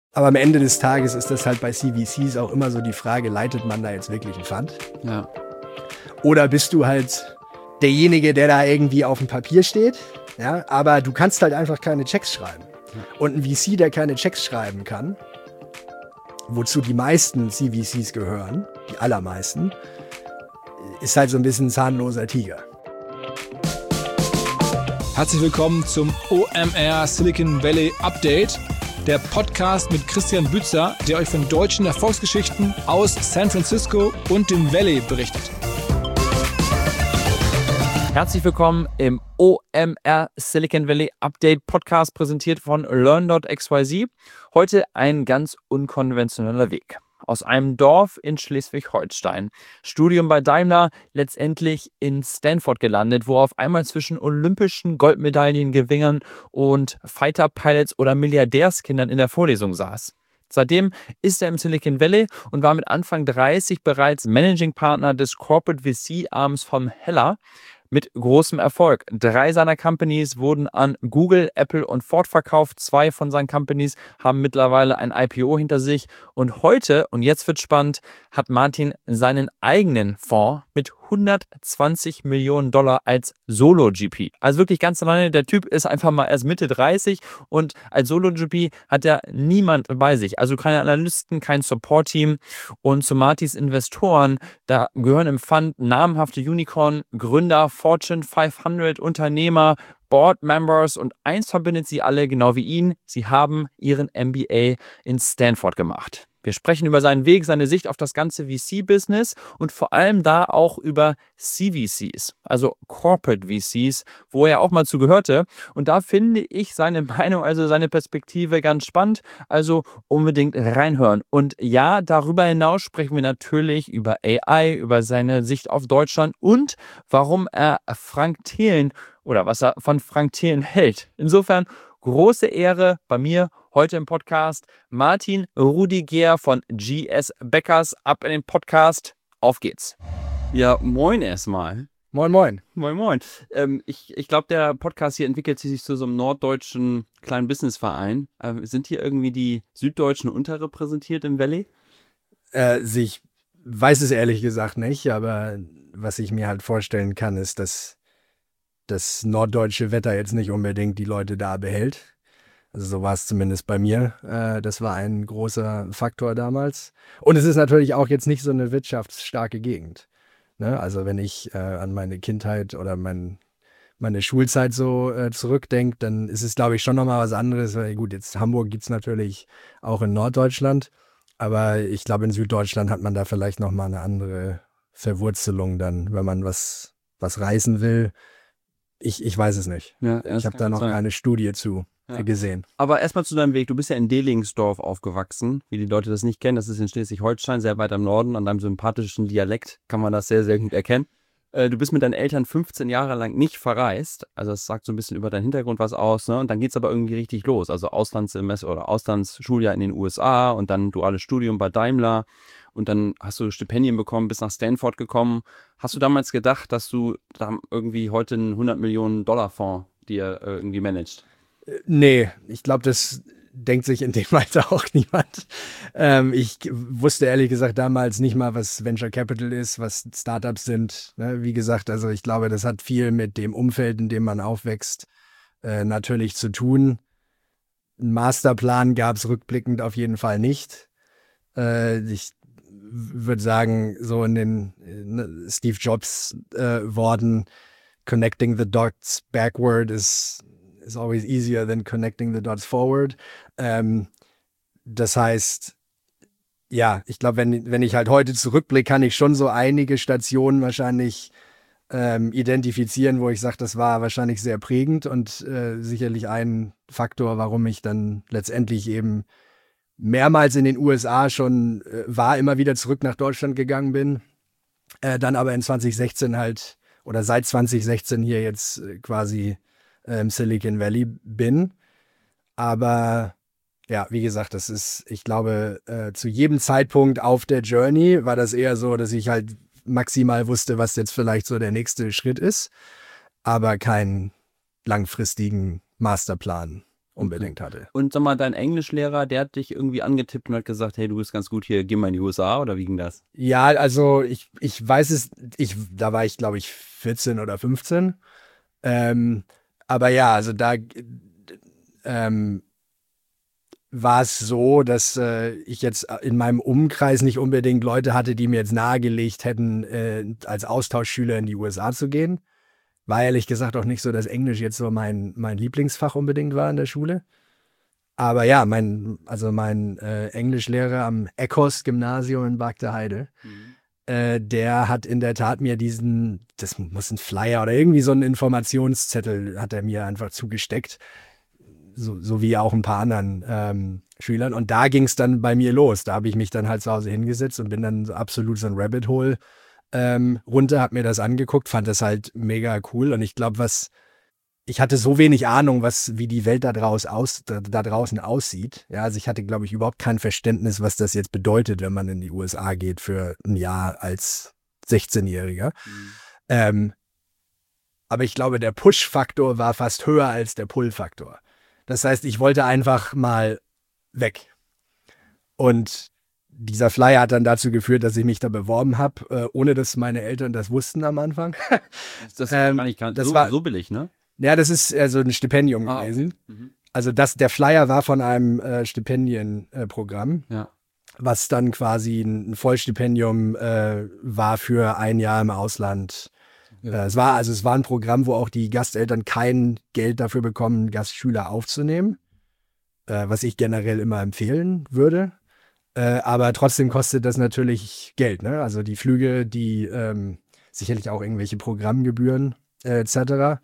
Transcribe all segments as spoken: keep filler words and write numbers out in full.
Aber am Ende des Tages ist das halt bei C V Cs auch immer so die Frage, leitet man da jetzt wirklich einen Fund? Ja. Oder bist du halt derjenige, der da irgendwie auf dem Papier steht, ja, aber du kannst halt einfach keine Checks schreiben. Und ein V C, der keine Checks schreiben kann, wozu die meisten C V Cs gehören, die allermeisten, ist halt so ein bisschen ein zahnloser Tiger. Herzlich willkommen zum O M R Silicon Valley Update, der Podcast mit Christian Bützer, der euch von deutschen Erfolgsgeschichten aus San Francisco und dem Valley berichtet. Herzlich willkommen im O M R Silicon Valley Update Podcast, präsentiert von Learn Punkt X Y Z. Heute ein ganz unkonventioneller Weg. Aus einem Dorf in Schleswig-Holstein. Studium bei Daimler, letztendlich in Stanford gelandet, wo er auf einmal zwischen olympischen Goldmedaillengewinnern und Fighter-Pilots oder Milliardärskindern in der Vorlesung saß. Seitdem ist er im Silicon Valley und war mit Anfang dreißig bereits Managing Partner des Corporate V C-Arms von Hella. Mit großem Erfolg. Drei seiner Companies wurden an Google, Apple und Ford verkauft. Zwei von seinen Companies haben mittlerweile ein I P O hinter sich. Und heute, und jetzt wird spannend, hat Martin seinen eigenen Fonds mit hundertzwanzig Millionen Dollar als Solo-G P. Also wirklich ganz alleine. Der Typ ist einfach mal erst Mitte dreißig und als Solo-G P hat er niemand bei sich. Also keine Analysten, kein Support-Team. Und zu Martins Investoren, da gehören im Fund namhafte Unicorn-Gründer, Fortune fünfhundert Unternehmer, Board Members, und eins verbindet sie alle, genau wie ihn: sie haben ihren M B A in Stanford gemacht. Wir sprechen über seinen Weg, seine Sicht auf das ganze V C-Business und vor allem da auch über C V Cs, also Corporate V Cs, wo er auch mal zugehörte. Und da finde ich seine Meinung, also seine Perspektive ganz spannend, also unbedingt reinhören. Und ja, darüber hinaus sprechen wir natürlich über A I, über seine Sicht auf Deutschland und warum er Frank Thelen oder was er von Frank Thelen hält. Insofern große Ehre bei mir heute im Podcast. Martin Rudiger von G S Beckers, ab in den Podcast. Auf geht's. Ja, moin erstmal. Moin, moin. Moin, moin. Ähm, ich ich glaube, der Podcast hier entwickelt sich zu so einem norddeutschen kleinen Businessverein. Ähm, sind hier irgendwie die Süddeutschen unterrepräsentiert im Valley? Äh, ich weiß es ehrlich gesagt nicht, aber was ich mir halt vorstellen kann, ist, dass das norddeutsche Wetter jetzt nicht unbedingt die Leute da behält. Also so war es zumindest bei mir. Äh, das war ein großer Faktor damals. Und es ist natürlich auch jetzt nicht so eine wirtschaftsstarke Gegend. Ne? Also wenn ich äh, an meine Kindheit oder mein, meine Schulzeit so äh, zurückdenke, dann ist es, glaube ich, schon nochmal was anderes. Weil gut, jetzt Hamburg gibt es natürlich auch in Norddeutschland. Aber ich glaube, in Süddeutschland hat man da vielleicht nochmal eine andere Verwurzelung dann, wenn man was, was reißen will. Ich, ich weiß es nicht. Ja, ich habe da noch sein. keine Studie zu ja. gesehen. Aber erstmal zu deinem Weg. Du bist ja in Delingsdorf aufgewachsen. Wie die Leute das nicht kennen, das ist in Schleswig-Holstein, sehr weit am Norden. An deinem sympathischen Dialekt kann man das sehr, sehr gut erkennen. Äh, du bist mit deinen Eltern fünfzehn Jahre lang nicht verreist. Also das sagt so ein bisschen über deinen Hintergrund was aus. Ne? Und dann geht es aber irgendwie richtig los. Also Auslandssemester oder Auslandsschuljahr in den U S A und dann duales Studium bei Daimler. Und dann hast du Stipendien bekommen, bist nach Stanford gekommen. Hast du damals gedacht, dass du da irgendwie heute einen hundert Millionen Dollar Fonds dir äh, irgendwie managst? Nee, ich glaube, das denkt sich in dem Alter auch niemand. Ähm, ich wusste ehrlich gesagt damals nicht mal, was Venture Capital ist, was Startups sind. Ne? Wie gesagt, also ich glaube, das hat viel mit dem Umfeld, in dem man aufwächst, äh, natürlich zu tun. Einen Masterplan gab es rückblickend auf jeden Fall nicht. Äh, ich würde sagen, so in den äh, Steve Jobs äh, Worten, connecting the dots backward is, is always easier than connecting the dots forward. Ähm, das heißt, ja, ich glaube, wenn, wenn ich halt heute zurückblicke, kann ich schon so einige Stationen wahrscheinlich ähm, identifizieren, wo ich sage, das war wahrscheinlich sehr prägend und äh, sicherlich ein Faktor, warum ich dann letztendlich eben mehrmals in den U S A schon äh, war, immer wieder zurück nach Deutschland gegangen bin, äh, dann aber in zwanzig sechzehn halt oder seit zwanzig sechzehn hier jetzt äh, quasi äh, im Silicon Valley bin. Aber ja, wie gesagt, das ist, ich glaube, äh, zu jedem Zeitpunkt auf der Journey war das eher so, dass ich halt maximal wusste, was jetzt vielleicht so der nächste Schritt ist, aber keinen langfristigen Masterplan unbedingt hatte. Und sag mal, dein Englischlehrer, der hat dich irgendwie angetippt und hat gesagt, hey, du bist ganz gut hier, geh mal in die U S A, oder wie ging das? Ja, also ich, ich weiß es, ich, da war ich, glaube ich, vierzehn oder fünfzehn. Ähm, aber ja, also da ähm, war es so, dass äh, ich jetzt in meinem Umkreis nicht unbedingt Leute hatte, die mir jetzt nahegelegt hätten, äh, als Austauschschüler in die U S A zu gehen. War ehrlich gesagt auch nicht so, dass Englisch jetzt so mein, mein Lieblingsfach unbedingt war in der Schule. Aber ja, mein, also mein äh, Englischlehrer am Eckhost-Gymnasium in Bagdeheide, mhm. äh, der hat in der Tat mir diesen, das muss ein Flyer oder irgendwie so ein Informationszettel hat er mir einfach zugesteckt. So, so wie auch ein paar anderen ähm, Schülern. Und da ging es dann bei mir los. Da habe ich mich dann halt zu Hause hingesetzt und bin dann so absolut so ein Rabbit Hole ähm, runter, habe mir das angeguckt, fand das halt mega cool. Und ich glaube, was, ich hatte so wenig Ahnung, was, wie die Welt da, draus aus, da, da draußen aussieht. Ja, also ich hatte, glaube ich, überhaupt kein Verständnis, was das jetzt bedeutet, wenn man in die U S A geht für ein Jahr als sechzehnjähriger. Mhm. Ähm, aber ich glaube, der Push-Faktor war fast höher als der Pull-Faktor. Das heißt, ich wollte einfach mal weg. Und dieser Flyer hat dann dazu geführt, dass ich mich da beworben habe, äh, ohne dass meine Eltern das wussten am Anfang. Das, ähm, gar nicht, das so, war so billig, ne? Ja, das ist also ein Stipendium ah, gewesen. Mhm. Also das, der Flyer war von einem äh, Stipendienprogramm, äh, ja. was dann quasi ein, ein Vollstipendium äh, war für ein Jahr im Ausland. Ja. Äh, es war also es war ein Programm, wo auch die Gasteltern kein Geld dafür bekommen, Gastschüler aufzunehmen, äh, was ich generell immer empfehlen würde. Äh, aber trotzdem kostet das natürlich Geld, ne? Also die Flüge, die ähm, sicherlich auch irgendwelche Programmgebühren äh, et cetera.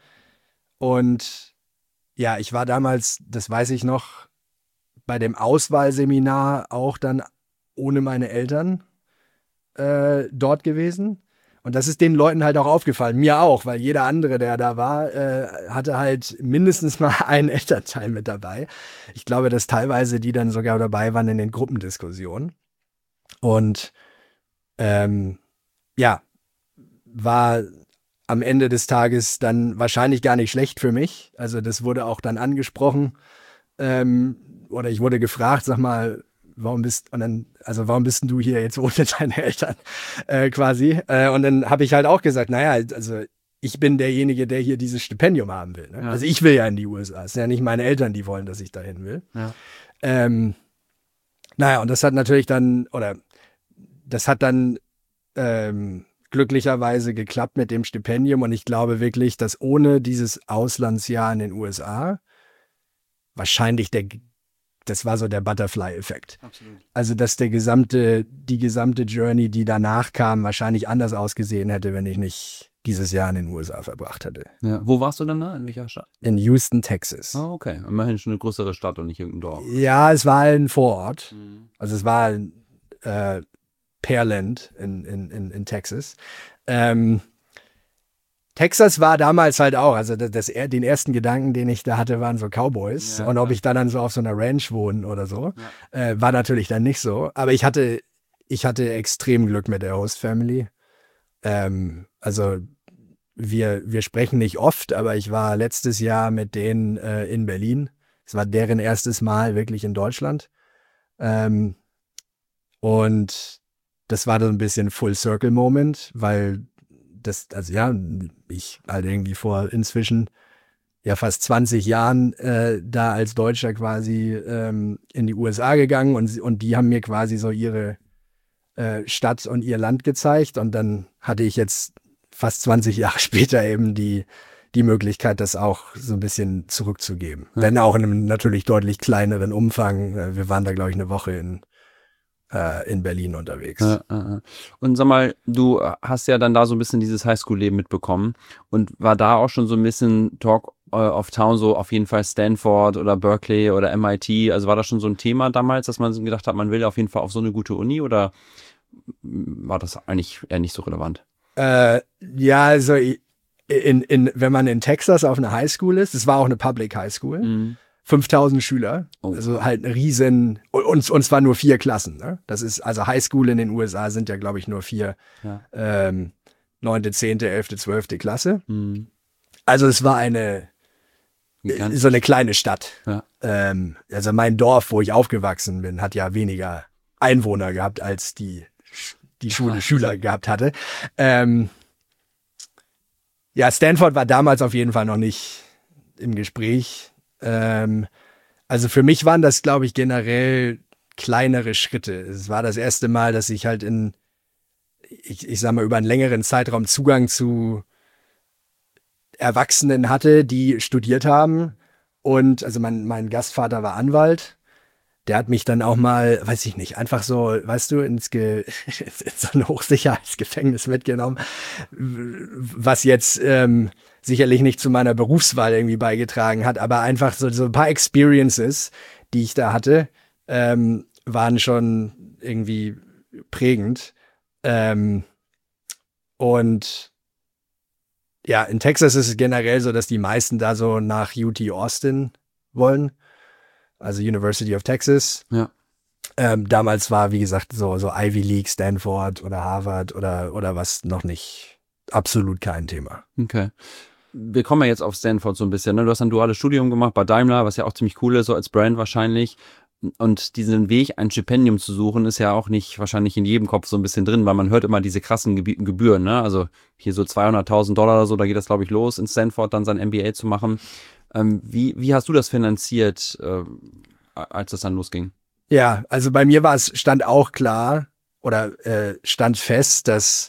Und ja, ich war damals, das weiß ich noch, bei dem Auswahlseminar auch dann ohne meine Eltern äh, dort gewesen. Und das ist den Leuten halt auch aufgefallen, mir auch, weil jeder andere, der da war, äh, hatte halt mindestens mal einen Elternteil mit dabei. Ich glaube, dass teilweise die dann sogar dabei waren in den Gruppendiskussionen. Und ähm, ja, war am Ende des Tages dann wahrscheinlich gar nicht schlecht für mich. Also das wurde auch dann angesprochen. Ähm, oder ich wurde gefragt, sag mal, warum bist und dann, also warum bist denn du hier jetzt ohne deine Eltern äh, quasi? Äh, und dann habe ich halt auch gesagt, naja, also ich bin derjenige, der hier dieses Stipendium haben will. Ne? Ja. Also ich will ja in die U S A. Es sind ja nicht meine Eltern, die wollen, dass ich dahin will. Ja. Ähm, naja, und das hat natürlich dann, oder das hat dann ähm, glücklicherweise geklappt mit dem Stipendium. Und ich glaube wirklich, dass ohne dieses Auslandsjahr in den U S A wahrscheinlich der Das war so der Butterfly-Effekt. Absolut. Also, dass der gesamte, die gesamte Journey, die danach kam, wahrscheinlich anders ausgesehen hätte, wenn ich nicht dieses Jahr in den U S A verbracht hätte. Ja. Wo warst du dann da? In welcher Stadt? In Houston, Texas. Oh, okay. Immerhin schon eine größere Stadt und nicht irgendein Dorf. Ja, es war ein Vorort. Mhm. Also, es war äh, Pearland in, in, in, in Texas. Ähm, Texas war damals halt auch, also das, das, den ersten Gedanken, den ich da hatte, waren so Cowboys. Ja, und ob ja. ich da dann so auf so einer Ranch wohne oder so, ja. äh, war natürlich dann nicht so. Aber ich hatte, ich hatte extrem Glück mit der Host Family. Ähm, also wir, wir sprechen nicht oft, aber ich war letztes Jahr mit denen äh, in Berlin. Es war deren erstes Mal wirklich in Deutschland. Ähm, und das war so ein bisschen Full-Circle-Moment, weil das, also ja, ich halt irgendwie vor inzwischen ja fast zwanzig Jahren äh, da als Deutscher quasi ähm, in die U S A gegangen und, und die haben mir quasi so ihre äh, Stadt und ihr Land gezeigt und dann hatte ich jetzt fast zwanzig Jahre später eben die, die Möglichkeit, das auch so ein bisschen zurückzugeben. Ja. Wenn auch in einem natürlich deutlich kleineren Umfang. Wir waren da, glaube ich, eine Woche in in Berlin unterwegs. Ja, ja. Und sag mal, du hast ja dann da so ein bisschen dieses Highschool-Leben mitbekommen und war da auch schon so ein bisschen Talk of Town, so auf jeden Fall Stanford oder Berkeley oder M I T, also war das schon so ein Thema damals, dass man gedacht hat, man will auf jeden Fall auf so eine gute Uni oder war das eigentlich eher nicht so relevant? Äh, ja, also in, in, wenn man in Texas auf einer Highschool ist, es war auch eine Public Highschool, mhm. fünftausend Schüler, oh. also halt eine riesen, und, und zwar nur vier Klassen. Ne? Das ist, also Highschool in den U S A sind ja, glaube ich, nur vier, ja. ähm, neunte, zehnte, elfte, zwölfte Klasse. Mhm. Also es war eine Ganz so eine kleine Stadt. Ja. Ähm, also mein Dorf, wo ich aufgewachsen bin, hat ja weniger Einwohner gehabt, als die, die Schule Schüler gehabt hatte. Ähm, ja, Stanford war damals auf jeden Fall noch nicht im Gespräch. Ähm, also für mich waren das, glaube ich, generell kleinere Schritte. Es war das erste Mal, dass ich halt in, ich, ich sag mal, über einen längeren Zeitraum Zugang zu Erwachsenen hatte, die studiert haben. Und also mein, mein Gastvater war Anwalt. Der hat mich dann auch mal, weiß ich nicht, einfach so, weißt du, ins Ge in so ein Hochsicherheitsgefängnis mitgenommen, was jetzt ähm, sicherlich nicht zu meiner Berufswahl irgendwie beigetragen hat, aber einfach so, so ein paar Experiences, die ich da hatte, ähm, waren schon irgendwie prägend. Ähm, und ja, in Texas ist es generell so, dass die meisten da so nach U T Austin wollen. Also University of Texas. Ja. Ähm, damals war, wie gesagt, so, so Ivy League, Stanford oder Harvard oder, oder was noch nicht. Absolut kein Thema. Okay. Wir kommen ja jetzt auf Stanford so ein bisschen. Ne? Du hast ein duales Studium gemacht bei Daimler, was ja auch ziemlich cool ist, so als Brand wahrscheinlich. Und diesen Weg, ein Stipendium zu suchen, ist ja auch nicht wahrscheinlich in jedem Kopf so ein bisschen drin, weil man hört immer diese krassen Gebi- Gebühren. Ne? Also hier so zweihunderttausend Dollar oder so, da geht das, glaube ich, los, in Stanford dann sein M B A zu machen. Ähm, wie, wie hast du das finanziert, äh, als das dann losging? Ja, also bei mir war es, stand auch klar oder äh, stand fest, dass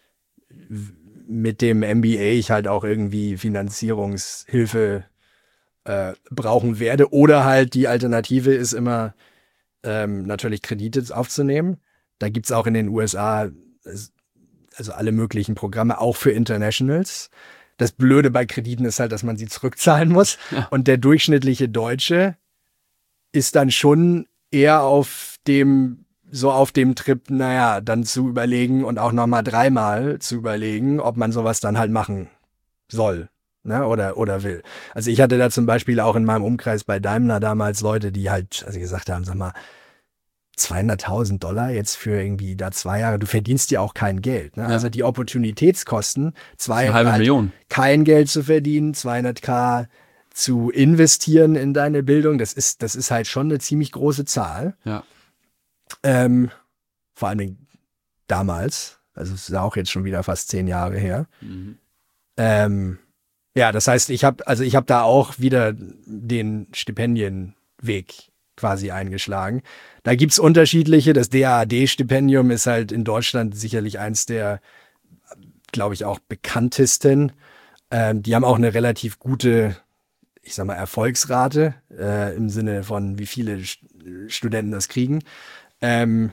mit dem M B A ich halt auch irgendwie Finanzierungshilfe äh, brauchen werde. Oder halt die Alternative ist immer ähm, natürlich Kredite aufzunehmen. Da gibt's auch in den U S A also alle möglichen Programme, auch für Internationals. Das Blöde bei Krediten ist halt, dass man sie zurückzahlen muss. Ja. Und der durchschnittliche Deutsche ist dann schon eher auf dem, so auf dem Trip, naja, dann zu überlegen und auch nochmal dreimal zu überlegen, ob man sowas dann halt machen soll, ne, oder, oder will. Also ich hatte da zum Beispiel auch in meinem Umkreis bei Daimler damals Leute, die halt, also gesagt haben, sag mal, zweihunderttausend Dollar jetzt für irgendwie da zwei Jahre, du verdienst ja auch kein Geld. Ne? Ja. Also die Opportunitätskosten, zwei, Eine halbe halt Million. kein Geld zu verdienen, zweihunderttausend zu investieren in deine Bildung, das ist, das ist halt schon eine ziemlich große Zahl. Ja. Ähm, vor allem damals, also es ist auch jetzt schon wieder fast zehn Jahre her. Mhm. Ähm, ja, das heißt, ich habe, also ich habe da auch wieder den Stipendienweg quasi eingeschlagen. Da gibt's unterschiedliche. Das D A A D-Stipendium ist halt in Deutschland sicherlich eins der, glaube ich, auch bekanntesten. Ähm, die haben auch eine relativ gute, ich sag mal, Erfolgsrate äh, im Sinne von, wie viele St- Studenten das kriegen. Ähm,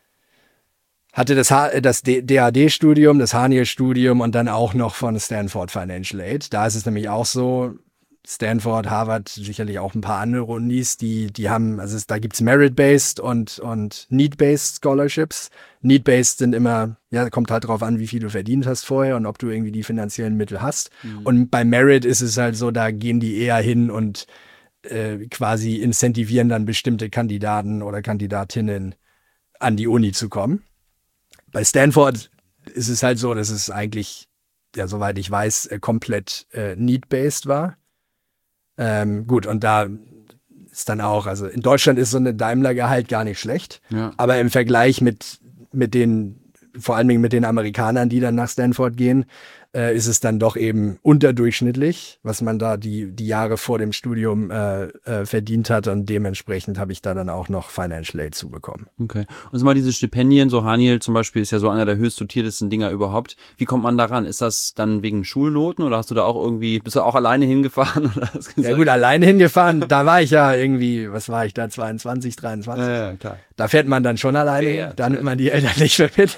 hatte das, H- das D- D-A-D-Studium, das Haniel-Studium und dann auch noch von Stanford Financial Aid. Da ist es nämlich auch so, Stanford, Harvard, sicherlich auch ein paar andere Unis, die, die haben, also es, da gibt's Merit-Based und, und Need-Based Scholarships. Need-Based sind immer, ja, kommt halt drauf an, wie viel du verdient hast vorher und ob du irgendwie die finanziellen Mittel hast. Mhm. Und bei Merit ist es halt so, da gehen die eher hin und äh, quasi incentivieren dann bestimmte Kandidaten oder Kandidatinnen an die Uni zu kommen. Bei Stanford ist es halt so, dass es eigentlich, ja, soweit ich weiß, äh, komplett äh, Need-Based war. Ähm, gut, und da ist dann auch, also in Deutschland ist so eine Daimler-Gehalt gar nicht schlecht, Ja. aber im Vergleich mit, mit den, vor allen Dingen mit den Amerikanern, die dann nach Stanford gehen, äh, ist es dann doch eben unterdurchschnittlich, was man da die, die Jahre vor dem Studium äh, äh, verdient hat, und dementsprechend habe ich da dann auch noch Financial Aid zubekommen. Okay. Und so mal diese Stipendien, so Haniel zum Beispiel ist ja so einer der höchst dotiertesten Dinger überhaupt. Wie kommt man daran? Ist das dann wegen Schulnoten oder hast du da auch irgendwie, bist du auch alleine hingefahren? Oder hast Ja gesagt? gut, alleine hingefahren, da war ich ja irgendwie, was war ich da, zweiundzwanzig, dreiundzwanzig? Ja, ja, klar. Da fährt man dann schon alleine, Ja, ja. da nimmt man die Eltern nicht mehr mit.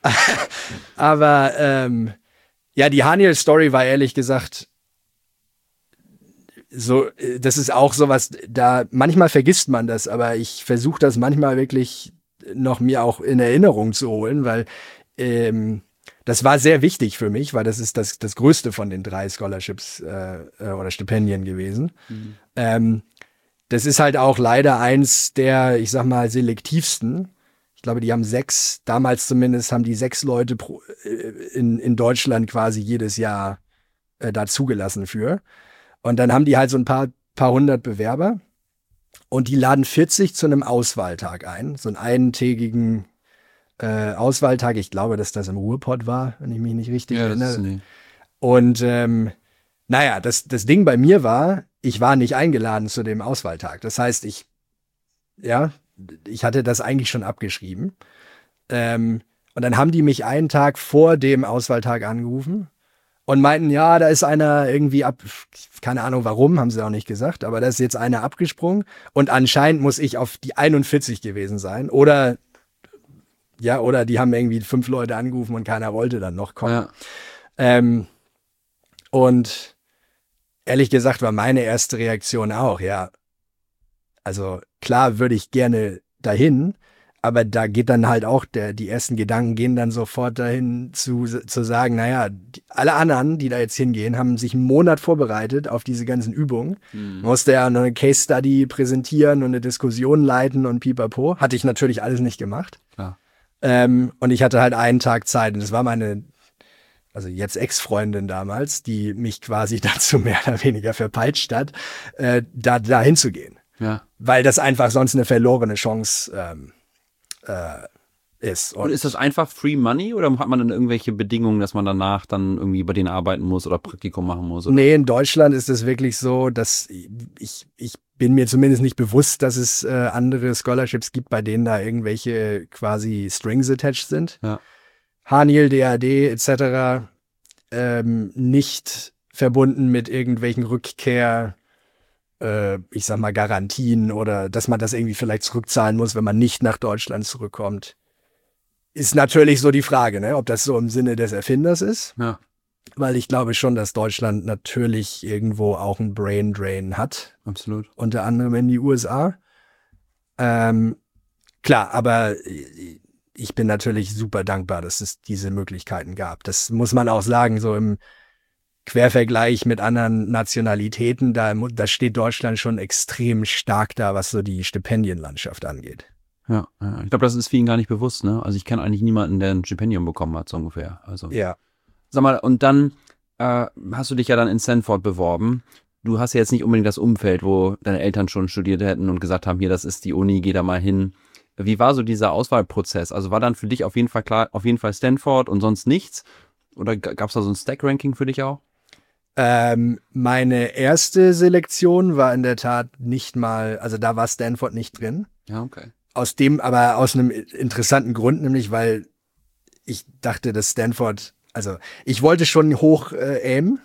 Aber ähm, ja, die Haniel-Story war ehrlich gesagt so, das ist auch sowas, da manchmal vergisst man das, aber ich versuche das manchmal wirklich noch mir auch in Erinnerung zu holen, weil ähm, das war sehr wichtig für mich, weil das ist das, das größte von den drei Scholarships äh, oder Stipendien gewesen. Mhm. Ähm, das ist halt auch leider eins der, ich sag mal, selektivsten. Ich glaube, die haben sechs, damals zumindest haben die sechs Leute pro, in, in Deutschland quasi jedes Jahr äh, da zugelassen für. Und dann haben die halt so ein paar, paar hundert Bewerber und die laden vierzig zu einem Auswahltag ein, so einen eintägigen äh, Auswahltag. Ich glaube, dass das im Ruhrpott war, wenn ich mich nicht richtig Ja, erinnere. das ist, nee. Und ähm, naja, das, das Ding bei mir war, ich war nicht eingeladen zu dem Auswahltag. Das heißt, ich, ja, ich hatte das eigentlich schon abgeschrieben. Ähm, und dann haben die mich einen Tag vor dem Auswahltag angerufen und meinten, ja, da ist einer irgendwie ab, keine Ahnung warum, haben sie auch nicht gesagt, aber da ist jetzt einer abgesprungen und anscheinend muss ich auf die einundvierzig gewesen sein oder, ja, oder die haben irgendwie fünf Leute angerufen und keiner wollte dann noch kommen. Ja. Ähm, und ehrlich gesagt war meine erste Reaktion auch, ja, also klar würde ich gerne dahin, aber da geht dann halt auch, der, die ersten Gedanken gehen dann sofort dahin zu, zu sagen, naja, die, alle anderen, die da jetzt hingehen, haben sich einen Monat vorbereitet auf diese ganzen Übungen. Mhm. Musste ja noch eine Case Study präsentieren und eine Diskussion leiten und pipapo. Hatte ich natürlich alles nicht gemacht. Klar. Ähm, und ich hatte halt einen Tag Zeit und das war meine, also jetzt Ex-Freundin damals, die mich quasi dazu mehr oder weniger verpeitscht hat, äh, da, da hinzugehen. Ja. Weil das einfach sonst eine verlorene Chance ähm, äh, ist. Und ist das einfach Free Money oder hat man dann irgendwelche Bedingungen, dass man danach dann irgendwie bei denen arbeiten muss oder Praktikum machen muss? Oder? Nee, in Deutschland ist es wirklich so, dass ich, ich bin mir zumindest nicht bewusst, dass es äh, andere Scholarships gibt, bei denen da irgendwelche quasi Strings attached sind. Ja. Haniel, D A D et cetera ähm, nicht verbunden mit irgendwelchen Rückkehr, äh, ich sag mal Garantien oder dass man das irgendwie vielleicht zurückzahlen muss, wenn man nicht nach Deutschland zurückkommt. Ist natürlich so die Frage, ne, ob das so im Sinne des Erfinders ist. Ja. Weil ich glaube schon, dass Deutschland natürlich irgendwo auch einen Brain Drain hat. Absolut. Unter anderem in die U S A. Ähm, klar, aber ich bin natürlich super dankbar, dass es diese Möglichkeiten gab. Das muss man auch sagen, so im Quervergleich mit anderen Nationalitäten, da, da steht Deutschland schon extrem stark da, was so die Stipendienlandschaft angeht. Ja, ja. Ich glaube, das ist vielen gar nicht bewusst, ne? Also ich kenne eigentlich niemanden, der ein Stipendium bekommen hat, so ungefähr. Also. Ja. Sag mal, und dann äh, hast du dich ja dann in Stanford beworben. Du hast ja jetzt nicht unbedingt das Umfeld, wo deine Eltern schon studiert hätten und gesagt haben, hier, das ist die Uni, geh da mal hin. Wie war so dieser Auswahlprozess? Also war dann für dich auf jeden Fall klar, auf jeden Fall Stanford und sonst nichts? Oder gab es da so ein Stack-Ranking für dich auch? Ähm, meine erste Selektion war in der Tat nicht mal, also da war Stanford nicht drin. Ja, okay. Aus dem, aber aus einem interessanten Grund, nämlich weil ich dachte, dass Stanford, also ich wollte schon hoch äh, aimen,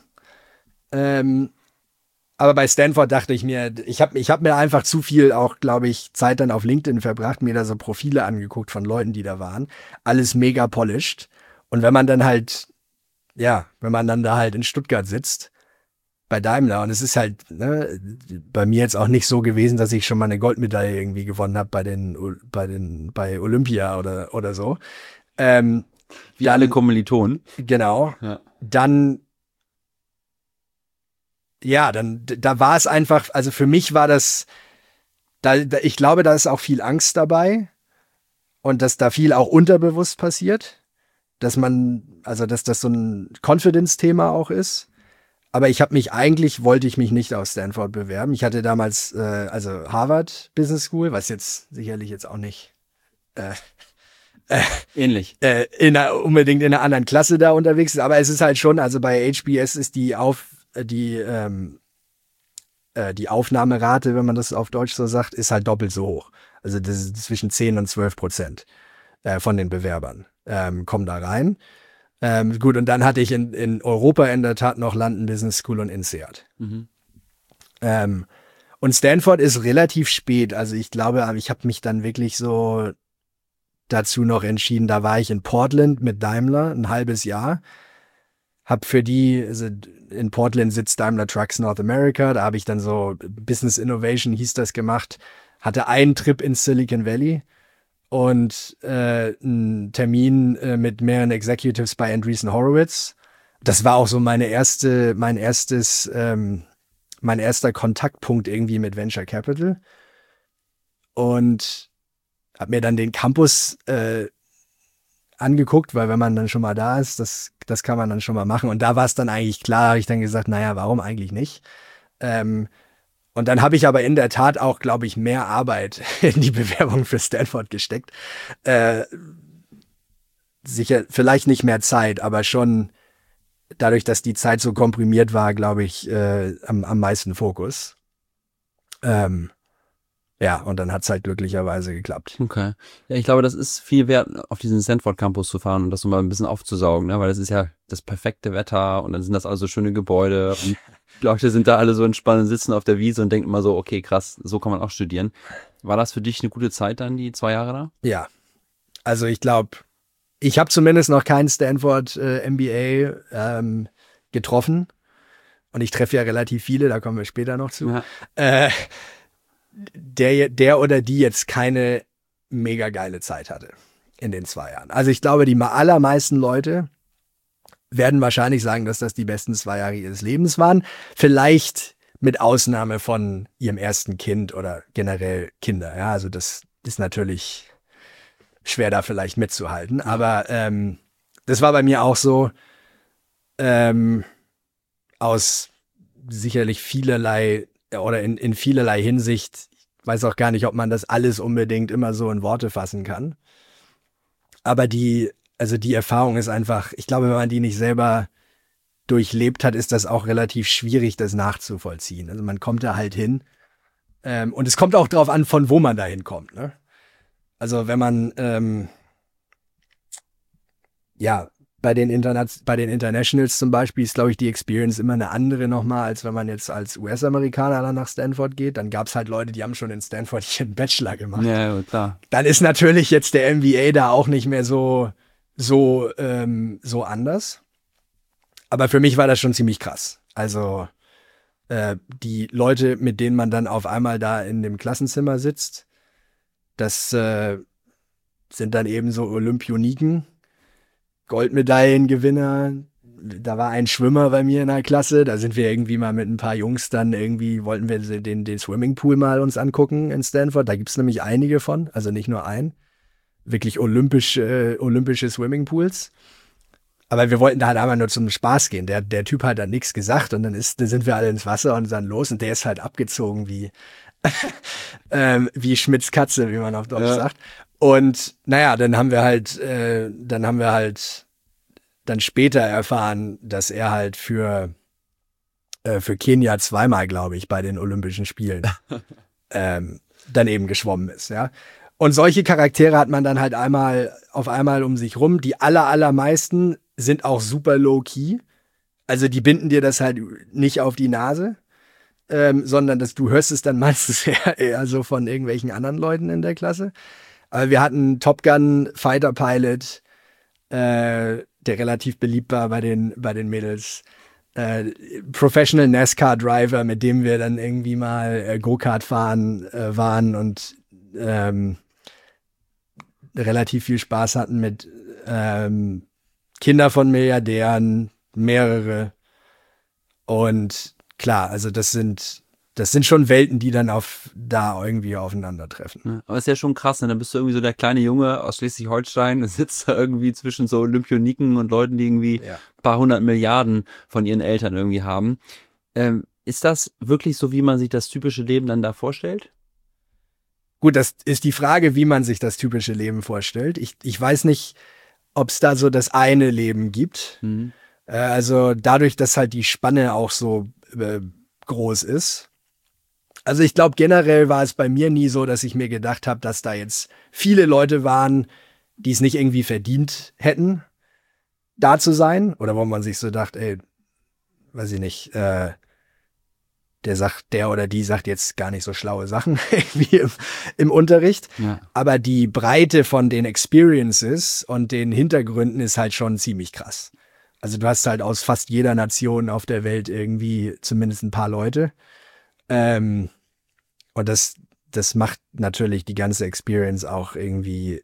ähm, aber bei Stanford dachte ich mir, ich habe ich hab mir einfach zu viel auch, glaube ich, Zeit dann auf LinkedIn verbracht, mir da so Profile angeguckt von Leuten, die da waren. Alles mega polished. Und wenn man dann halt, ja, wenn man dann da halt in Stuttgart sitzt, bei Daimler, und es ist halt ne, bei mir jetzt auch nicht so gewesen, dass ich schon mal eine Goldmedaille irgendwie gewonnen habe bei den, bei den, bei Olympia oder, oder so. Ähm, Wie dann, alle Kommilitonen. Genau. Ja. Dann, ja, dann, da war es einfach, also für mich war das, da, da, ich glaube, da ist auch viel Angst dabei und dass da viel auch unterbewusst passiert, dass man, also dass das so ein Confidence-Thema auch ist. Aber ich habe mich eigentlich, wollte ich mich nicht auf Stanford bewerben. Ich hatte damals, äh, also Harvard Business School, was jetzt sicherlich jetzt auch nicht äh, äh, ähnlich äh, in einer, unbedingt in einer anderen Klasse da unterwegs ist. Aber es ist halt schon, also bei H B S ist die auf die ähm, äh, die Aufnahmerate, wenn man das auf Deutsch so sagt, ist halt doppelt so hoch. Also das ist zwischen zehn und zwölf Prozent äh, von den Bewerbern ähm, kommen da rein. Ähm, gut, und dann hatte ich in, in Europa in der Tat noch London Business School und INSEAD. Mhm. Ähm, und Stanford ist relativ spät. Also ich glaube, ich habe mich dann wirklich so dazu noch entschieden. Da war ich in Portland mit Daimler ein halbes Jahr. Hab für die, also in Portland sitzt Daimler Trucks North America. Da habe ich dann so Business Innovation hieß das gemacht. Hatte einen Trip in Silicon Valley. Und äh, einen Termin äh, mit mehreren Executives bei Andreessen Horowitz. Das war auch so meine erste, mein erstes, ähm, mein erster Kontaktpunkt irgendwie mit Venture Capital. Und habe mir dann den Campus äh, angeguckt, weil wenn man dann schon mal da ist, das, das kann man dann schon mal machen. Und da war es dann eigentlich klar, habe ich dann gesagt, naja, warum eigentlich nicht? Ähm, und dann habe ich aber in der Tat auch, glaube ich, mehr Arbeit in die Bewerbung für Stanford gesteckt. Äh, sicher, vielleicht nicht mehr Zeit, aber schon dadurch, dass die Zeit so komprimiert war, glaube ich, äh, am, am meisten Fokus. Ähm, ja, und dann hat es halt glücklicherweise geklappt. Okay. Ja, ich glaube, das ist viel wert, auf diesen Stanford-Campus zu fahren und das so mal ein bisschen aufzusaugen, ne? Weil das ist ja das perfekte Wetter und dann sind das also schöne Gebäude und die Leute sind da alle so entspannt, sitzen auf der Wiese und denken immer so, okay, krass, so kann man auch studieren. War das für dich eine gute Zeit dann, die zwei Jahre da? Ja, also ich glaube, ich habe zumindest noch keinen Stanford äh, M B A ähm, getroffen und ich treffe ja relativ viele, da kommen wir später noch zu. Ja. Äh, der, der oder die jetzt keine mega geile Zeit hatte in den zwei Jahren. Also ich glaube, die allermeisten Leute werden wahrscheinlich sagen, dass das die besten zwei Jahre ihres Lebens waren. Vielleicht mit Ausnahme von ihrem ersten Kind oder generell Kinder. Ja, also das ist natürlich schwer, da vielleicht mitzuhalten. Aber ähm, das war bei mir auch so ähm, aus sicherlich vielerlei oder in, in vielerlei Hinsicht. Ich weiß auch gar nicht, ob man das alles unbedingt immer so in Worte fassen kann. Aber die, also die Erfahrung ist einfach, ich glaube, wenn man die nicht selber durchlebt hat, ist das auch relativ schwierig, das nachzuvollziehen. Also man kommt da halt hin. Ähm, und es kommt auch drauf an, von wo man da hinkommt, ne? Also wenn man, ähm, ja, bei den, Interna- bei den Internationals zum Beispiel ist, glaube ich, die Experience immer eine andere nochmal, als wenn man jetzt als U S-Amerikaner dann nach Stanford geht. Dann gab es halt Leute, die haben schon in Stanford hier einen Bachelor gemacht. Ja, klar. Dann ist natürlich jetzt der M B A da auch nicht mehr so, so, ähm, so anders. Aber für mich war das schon ziemlich krass. Also äh, die Leute, mit denen man dann auf einmal da in dem Klassenzimmer sitzt, das äh, sind dann eben so Olympioniken, Goldmedaillengewinner. Da war ein Schwimmer bei mir in der Klasse. Da sind wir irgendwie mal mit ein paar Jungs dann irgendwie, wollten wir den, den Swimmingpool mal uns angucken in Stanford. Da gibt es nämlich einige von, also nicht nur einen. Wirklich olympisch, äh, olympische Swimmingpools. Aber wir wollten da halt einmal nur zum Spaß gehen. Der, der Typ hat dann nichts gesagt und dann, ist, dann sind wir alle ins Wasser und dann los und der ist halt abgezogen wie ähm, wie Schmitz Katze, wie man auf Deutsch ja. sagt. Und naja, dann haben wir halt, äh, dann haben wir halt dann später erfahren, dass er halt für, äh, für Kenia zweimal, glaube ich, bei den Olympischen Spielen ähm, dann eben geschwommen ist, ja. Und solche Charaktere hat man dann halt einmal auf einmal um sich rum. Die aller, allermeisten sind auch super low-key. Also die binden dir das halt nicht auf die Nase. Ähm, sondern dass du hörst es dann meistens eher, eher so von irgendwelchen anderen Leuten in der Klasse. Aber wir hatten Top Gun Fighter Pilot, äh, der relativ beliebt war bei den, bei den Mädels. Äh, Professional NASCAR Driver, mit dem wir dann irgendwie mal äh, Go-Kart fahren äh, waren und ähm, relativ viel Spaß hatten mit ähm, Kinder von Milliardären, mehrere. Und klar, also das sind, das sind schon Welten, die dann auf da irgendwie aufeinandertreffen. Ja, aber ist ja schon krass, ne? Dann bist du irgendwie so der kleine Junge aus Schleswig-Holstein, sitzt da irgendwie zwischen so Olympioniken und Leuten, die irgendwie Ja. ein paar hundert Milliarden von ihren Eltern irgendwie haben. Ähm, ist das wirklich so, wie man sich das typische Leben dann da vorstellt? Gut, das ist die Frage, wie man sich das typische Leben vorstellt. Ich, ich weiß nicht, ob es da so das eine Leben gibt. Mhm. Äh, also dadurch, dass halt die Spanne auch so äh, groß ist. Also ich glaube, generell war es bei mir nie so, dass ich mir gedacht habe, dass da jetzt viele Leute waren, die es nicht irgendwie verdient hätten, da zu sein. Oder wo man sich so dachte, ey, weiß ich nicht, äh, der sagt, der oder die sagt jetzt gar nicht so schlaue Sachen wie im, im Unterricht. Ja. Aber die Breite von den Experiences und den Hintergründen ist halt schon ziemlich krass. Also du hast halt aus fast jeder Nation auf der Welt irgendwie zumindest ein paar Leute. Ähm, und das, das macht natürlich die ganze Experience auch irgendwie,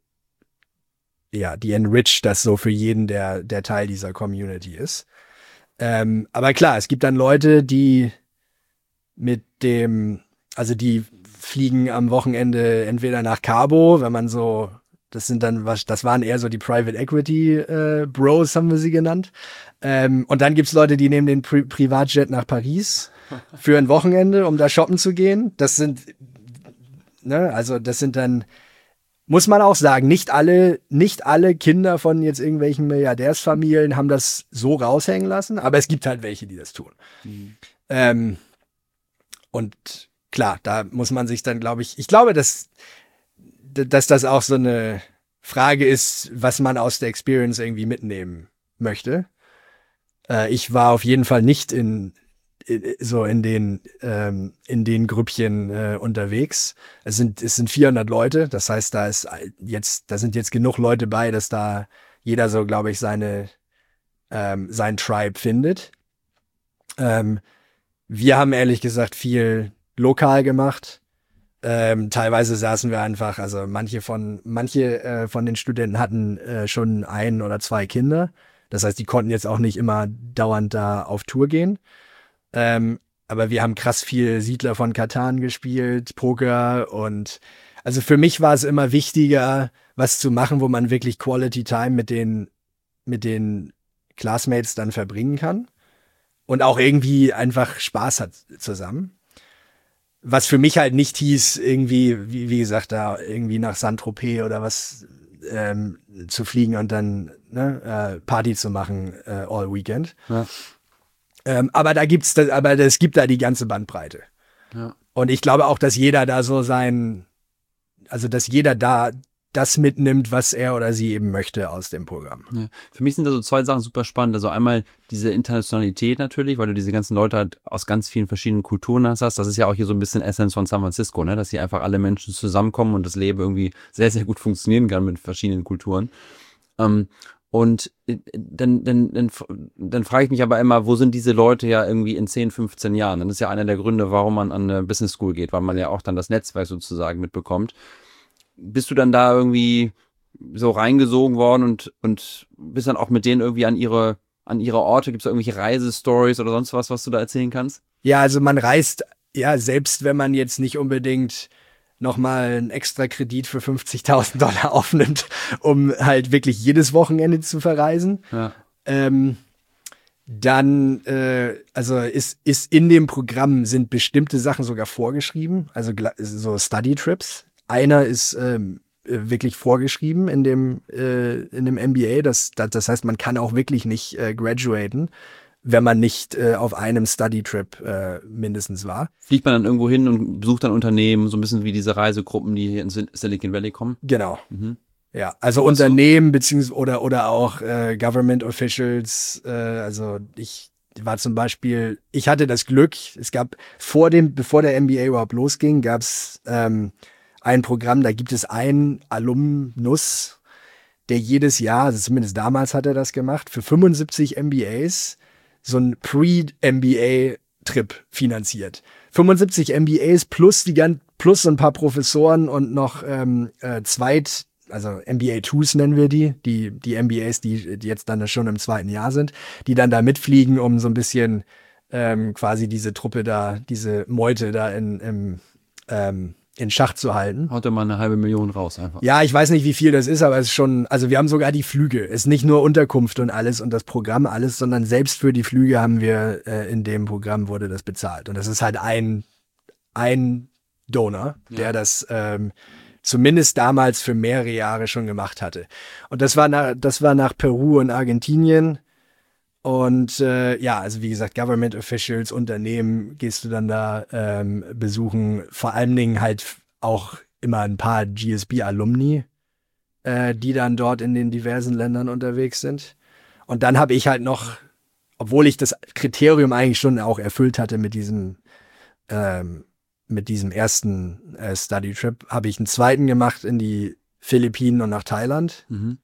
ja, die enriched das so für jeden, der, der Teil dieser Community ist. Ähm, aber klar, es gibt dann Leute, die mit dem, also die fliegen am Wochenende entweder nach Cabo, wenn man so, das sind dann, was, das waren eher so die Private Equity äh, Bros, haben wir sie genannt. Ähm, und dann gibt's Leute, die nehmen den Pri- Privatjet nach Paris für ein Wochenende, um da shoppen zu gehen. Das sind, ne, also das sind dann, muss man auch sagen, nicht alle, nicht alle Kinder von jetzt irgendwelchen Milliardärsfamilien haben das so raushängen lassen, aber es gibt halt welche, die das tun. Mhm. Ähm, und klar, da muss man sich dann, glaube ich, ich glaube, dass, dass das auch so eine Frage ist, was man aus der Experience irgendwie mitnehmen möchte. Äh, ich war auf jeden Fall nicht in, in so in den ähm, in den Grüppchen äh, unterwegs. Es sind es sind vierhundert Leute, das heißt, da ist jetzt da sind jetzt genug Leute bei, dass da jeder so, glaube ich, seine ähm, sein Tribe findet. Ähm, wir haben ehrlich gesagt viel lokal gemacht. Ähm, teilweise saßen wir einfach, also manche von manche äh, von den Studenten hatten äh, schon ein oder zwei Kinder. Das heißt, die konnten jetzt auch nicht immer dauernd da auf Tour gehen. Ähm, aber wir haben krass viel Siedler von Catan gespielt, Poker und also für mich war es immer wichtiger, was zu machen, wo man wirklich Quality Time mit den mit den Classmates dann verbringen kann und auch irgendwie einfach Spaß hat zusammen. Was für mich halt nicht hieß, irgendwie, wie, wie gesagt, da irgendwie nach Saint-Tropez oder was ähm, zu fliegen und dann ne, äh, Party zu machen äh, all weekend. Ja. Ähm, aber da gibt's, das, aber es gibt da die ganze Bandbreite. Ja. Und ich glaube auch, dass jeder da so sein, also dass jeder da das mitnimmt, was er oder sie eben möchte aus dem Programm. Ja. Für mich sind da so zwei Sachen super spannend. Also einmal diese Internationalität natürlich, weil du diese ganzen Leute halt aus ganz vielen verschiedenen Kulturen hast. Das ist ja auch hier so ein bisschen Essence von San Francisco, ne? Dass hier einfach alle Menschen zusammenkommen und das Leben irgendwie sehr, sehr gut funktionieren kann mit verschiedenen Kulturen. Ähm, und dann, dann, dann, dann frage ich mich aber immer, wo sind diese Leute ja irgendwie in zehn, fünfzehn Jahren? Das ist ja einer der Gründe, warum man an eine Business School geht, weil man ja auch dann das Netzwerk sozusagen mitbekommt. Bist du dann da irgendwie so reingesogen worden und, und bist dann auch mit denen irgendwie an ihre, an ihre Orte? Gibt es da irgendwelche Reisestories oder sonst was, was du da erzählen kannst? Ja, also man reist, ja, selbst wenn man jetzt nicht unbedingt nochmal einen extra Kredit für fünfzigtausend Dollar aufnimmt, um halt wirklich jedes Wochenende zu verreisen. Ja. Ähm, dann, äh, also ist, ist in dem Programm sind bestimmte Sachen sogar vorgeschrieben, also so Study Trips. Einer ist ähm, wirklich vorgeschrieben in dem, äh, in dem M B A. Das, das, das heißt, man kann auch wirklich nicht äh, graduaten, wenn man nicht äh, auf einem Study-Trip äh, mindestens war. Fliegt man dann irgendwo hin und besucht dann Unternehmen, so ein bisschen wie diese Reisegruppen, die hier in Silicon Valley kommen? Genau. Mhm. Ja, also so Unternehmen beziehungsweise oder, oder auch äh, Government Officials. Äh, also ich war zum Beispiel, ich hatte das Glück, es gab vor dem, bevor der M B A überhaupt losging, gab es ähm, ein Programm, da gibt es einen Alumnus, der jedes Jahr, also zumindest damals hat er das gemacht, für fünfundsiebzig M B As so ein Pre-M B A-Trip finanziert. fünfundsiebzig M B As plus die ganz, plus so ein paar Professoren und noch ähm, äh, Zweit, also M B A Twos nennen wir die, die, die M B As, die, die jetzt dann schon im zweiten Jahr sind, die dann da mitfliegen, um so ein bisschen ähm, quasi diese Truppe da, diese Meute da in, im, ähm, in Schach zu halten. Haut er mal eine halbe Million raus einfach. Ja, ich weiß nicht, wie viel das ist, aber es ist schon, also wir haben sogar die Flüge. Es ist nicht nur Unterkunft und alles und das Programm alles, sondern selbst für die Flüge haben wir, äh, in dem Programm wurde das bezahlt. Und das ist halt ein, ein Donor, ja. der das ähm, zumindest damals für mehrere Jahre schon gemacht hatte. Und das war nach, das war nach Peru und Argentinien. Und äh, ja, also wie gesagt, Government Officials, Unternehmen gehst du dann da ähm, besuchen. Vor allen Dingen halt auch immer ein paar G S B-Alumni, äh, die dann dort in den diversen Ländern unterwegs sind. Und dann habe ich halt noch, obwohl ich das Kriterium eigentlich schon auch erfüllt hatte mit diesem, ähm, mit diesem ersten äh, Study-Trip, habe ich einen zweiten gemacht in die Philippinen und nach Thailand. Mhm.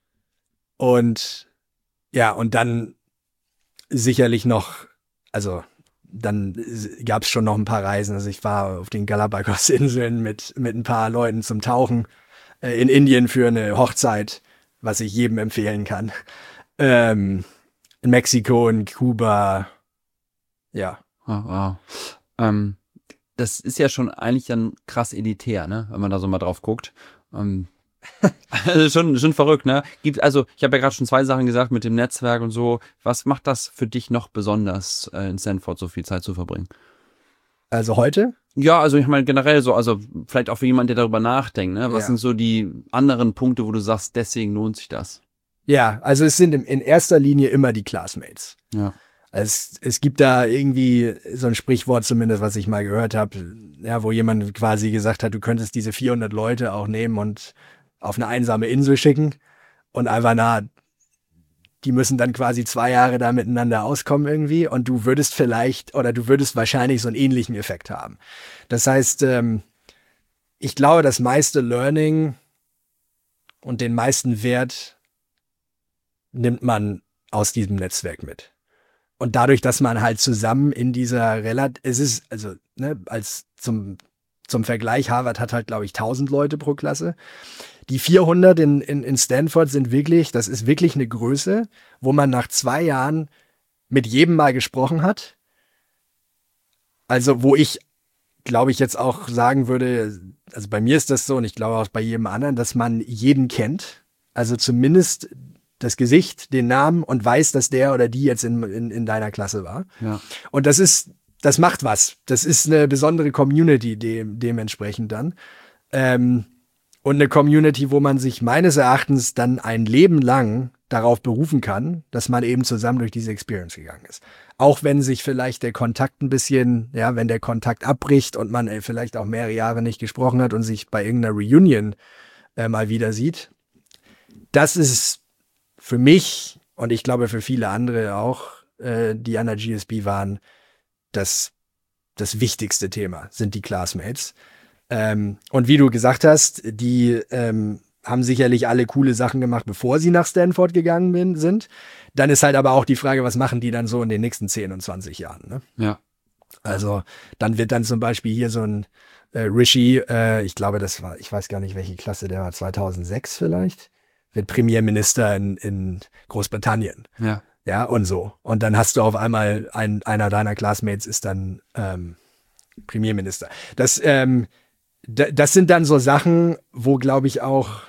Und ja, und dann sicherlich noch, also dann gab es schon noch ein paar Reisen. Also ich war auf den Galapagos-Inseln mit, mit ein paar Leuten zum Tauchen, äh, in Indien für eine Hochzeit, was ich jedem empfehlen kann. Ähm, in Mexiko, in Kuba, ja. Oh, wow. Ähm, das ist ja schon eigentlich dann krass elitär, ne? Wenn man da so mal drauf guckt. Ähm, Also schon, schon verrückt, ne? Gibt, also, ich habe ja gerade schon zwei Sachen gesagt mit dem Netzwerk und so. Was macht das für dich noch besonders, äh, in Stanford so viel Zeit zu verbringen? Also heute? Ja, also ich meine generell so, also vielleicht auch für jemanden, der darüber nachdenkt, ne? Was Ja. sind so die anderen Punkte, wo du sagst, deswegen lohnt sich das? Ja, also es sind in, in erster Linie immer die Classmates. Ja. Es, es gibt da irgendwie so ein Sprichwort zumindest, was ich mal gehört habe, ja, wo jemand quasi gesagt hat, du könntest diese vierhundert Leute auch nehmen und auf eine einsame Insel schicken und einfach, na, die müssen dann quasi zwei Jahre da miteinander auskommen irgendwie und du würdest vielleicht oder du würdest wahrscheinlich so einen ähnlichen Effekt haben. Das heißt, ähm, ich glaube, das meiste Learning und den meisten Wert nimmt man aus diesem Netzwerk mit. Und dadurch, dass man halt zusammen in dieser Relat, es ist, also, ne, als zum, zum Vergleich, Harvard hat halt, glaube ich, tausend Leute pro Klasse. Die vierhundert in, in, in Stanford sind wirklich, das ist wirklich eine Größe, wo man nach zwei Jahren mit jedem mal gesprochen hat. Also, wo ich, glaube ich, jetzt auch sagen würde, also bei mir ist das so und ich glaube auch bei jedem anderen, dass man jeden kennt. Also zumindest das Gesicht, den Namen und weiß, dass der oder die jetzt in, in, in deiner Klasse war. Ja. Und das ist, das macht was. Das ist eine besondere Community de- dementsprechend dann. Ähm, und eine Community, wo man sich meines Erachtens dann ein Leben lang darauf berufen kann, dass man eben zusammen durch diese Experience gegangen ist. Auch wenn sich vielleicht der Kontakt ein bisschen, ja, wenn der Kontakt abbricht und man ey, vielleicht auch mehrere Jahre nicht gesprochen hat und sich bei irgendeiner Reunion äh, mal wieder sieht. Das ist für mich und ich glaube für viele andere auch, äh, die an der G S B waren, das, das wichtigste Thema sind die Classmates. Ähm, und wie du gesagt hast, die ähm, haben sicherlich alle coole Sachen gemacht, bevor sie nach Stanford gegangen bin, sind. Dann ist halt aber auch die Frage, was machen die dann so in den nächsten zehn und zwanzig Jahren? Ne? Ja. Also dann wird dann zum Beispiel hier so ein äh, Rishi, äh, ich glaube, das war, ich weiß gar nicht, welche Klasse der war, zweitausendsechs vielleicht, wird Premierminister in, in Großbritannien. Ja. Ja, und so. Und dann hast du auf einmal ein, einer deiner Classmates ist dann ähm, Premierminister. Das, ähm, d- das sind dann so Sachen, wo, glaube ich, auch,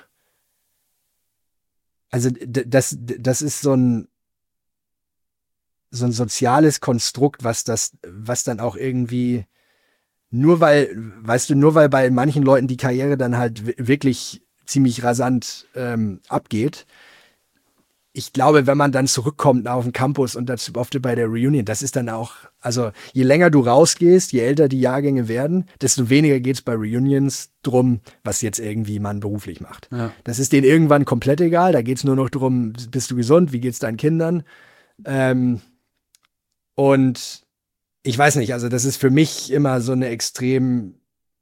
also d- das, das ist so ein so ein soziales Konstrukt, was das, was dann auch irgendwie nur weil, weißt du, nur weil bei manchen Leuten die Karriere dann halt w- wirklich ziemlich rasant ähm, abgeht. Ich glaube, wenn man dann zurückkommt auf den Campus und dazu oft bei der Reunion, das ist dann auch, also je länger du rausgehst, je älter die Jahrgänge werden, desto weniger geht es bei Reunions drum, was jetzt irgendwie man beruflich macht. Ja. Das ist denen irgendwann komplett egal, da geht es nur noch drum, bist du gesund, wie geht's deinen Kindern? Ähm, und ich weiß nicht, also das ist für mich immer so eine extrem,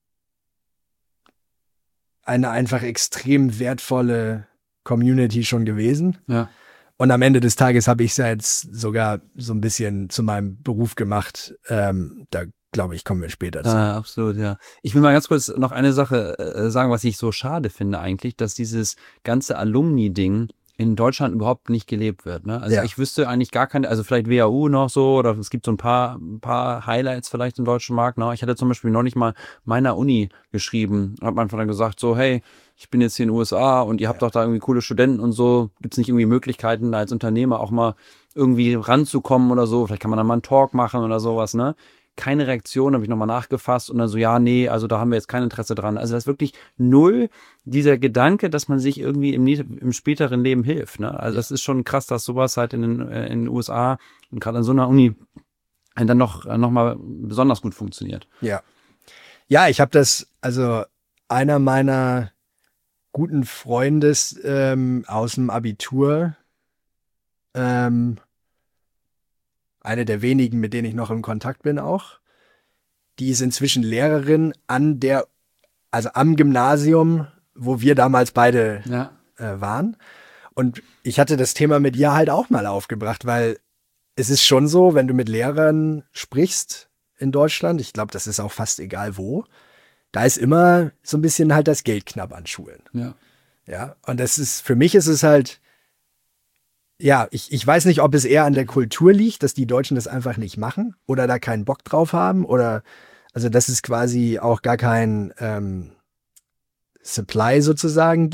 eine einfach extrem wertvolle Community schon gewesen. Ja. Und am Ende des Tages habe ich es ja jetzt sogar so ein bisschen zu meinem Beruf gemacht. Ähm, da glaube ich, kommen wir später zu. Ja, absolut, ja. Ich will mal ganz kurz noch eine Sache äh, sagen, was ich so schade finde eigentlich, dass dieses ganze Alumni-Ding in Deutschland überhaupt nicht gelebt wird. Ne? Also Ja. ich wüsste eigentlich gar keine, also vielleicht W H U noch so oder es gibt so ein paar, ein paar Highlights vielleicht im deutschen Markt. Ne? Ich hatte zum Beispiel noch nicht mal meiner Uni geschrieben, hat man dann gesagt so, hey, ich bin jetzt hier in den U S A und ihr habt doch da irgendwie coole Studenten und so. Gibt es nicht irgendwie Möglichkeiten, da als Unternehmer auch mal irgendwie ranzukommen oder so? Vielleicht kann man da mal einen Talk machen oder sowas, ne? Keine Reaktion, habe ich nochmal nachgefasst und dann so, ja, nee, also da haben wir jetzt kein Interesse dran. Also das ist wirklich null dieser Gedanke, dass man sich irgendwie im, im späteren Leben hilft. Ne? Also das ist schon krass, dass sowas halt in den, äh, in den U S A und gerade an so einer Uni dann noch, noch mal besonders gut funktioniert. Ja. Ja, ich habe das, also einer meiner guten Freundes ähm, aus dem Abitur, ähm, eine der wenigen, mit denen ich noch im Kontakt bin auch, die ist inzwischen Lehrerin an der, also am Gymnasium, wo wir damals beide Ja. äh, waren. Und ich hatte das Thema mit ihr halt auch mal aufgebracht, weil es ist schon so, wenn du mit Lehrern sprichst in Deutschland, ich glaube, das ist auch fast egal wo, da ist immer so ein bisschen halt das Geld knapp an Schulen. Ja. Ja, und das ist, für mich ist es halt, ja, ich, ich weiß nicht, ob es eher an der Kultur liegt, dass die Deutschen das einfach nicht machen oder da keinen Bock drauf haben oder, also dass es quasi auch gar kein ähm, Supply sozusagen gibt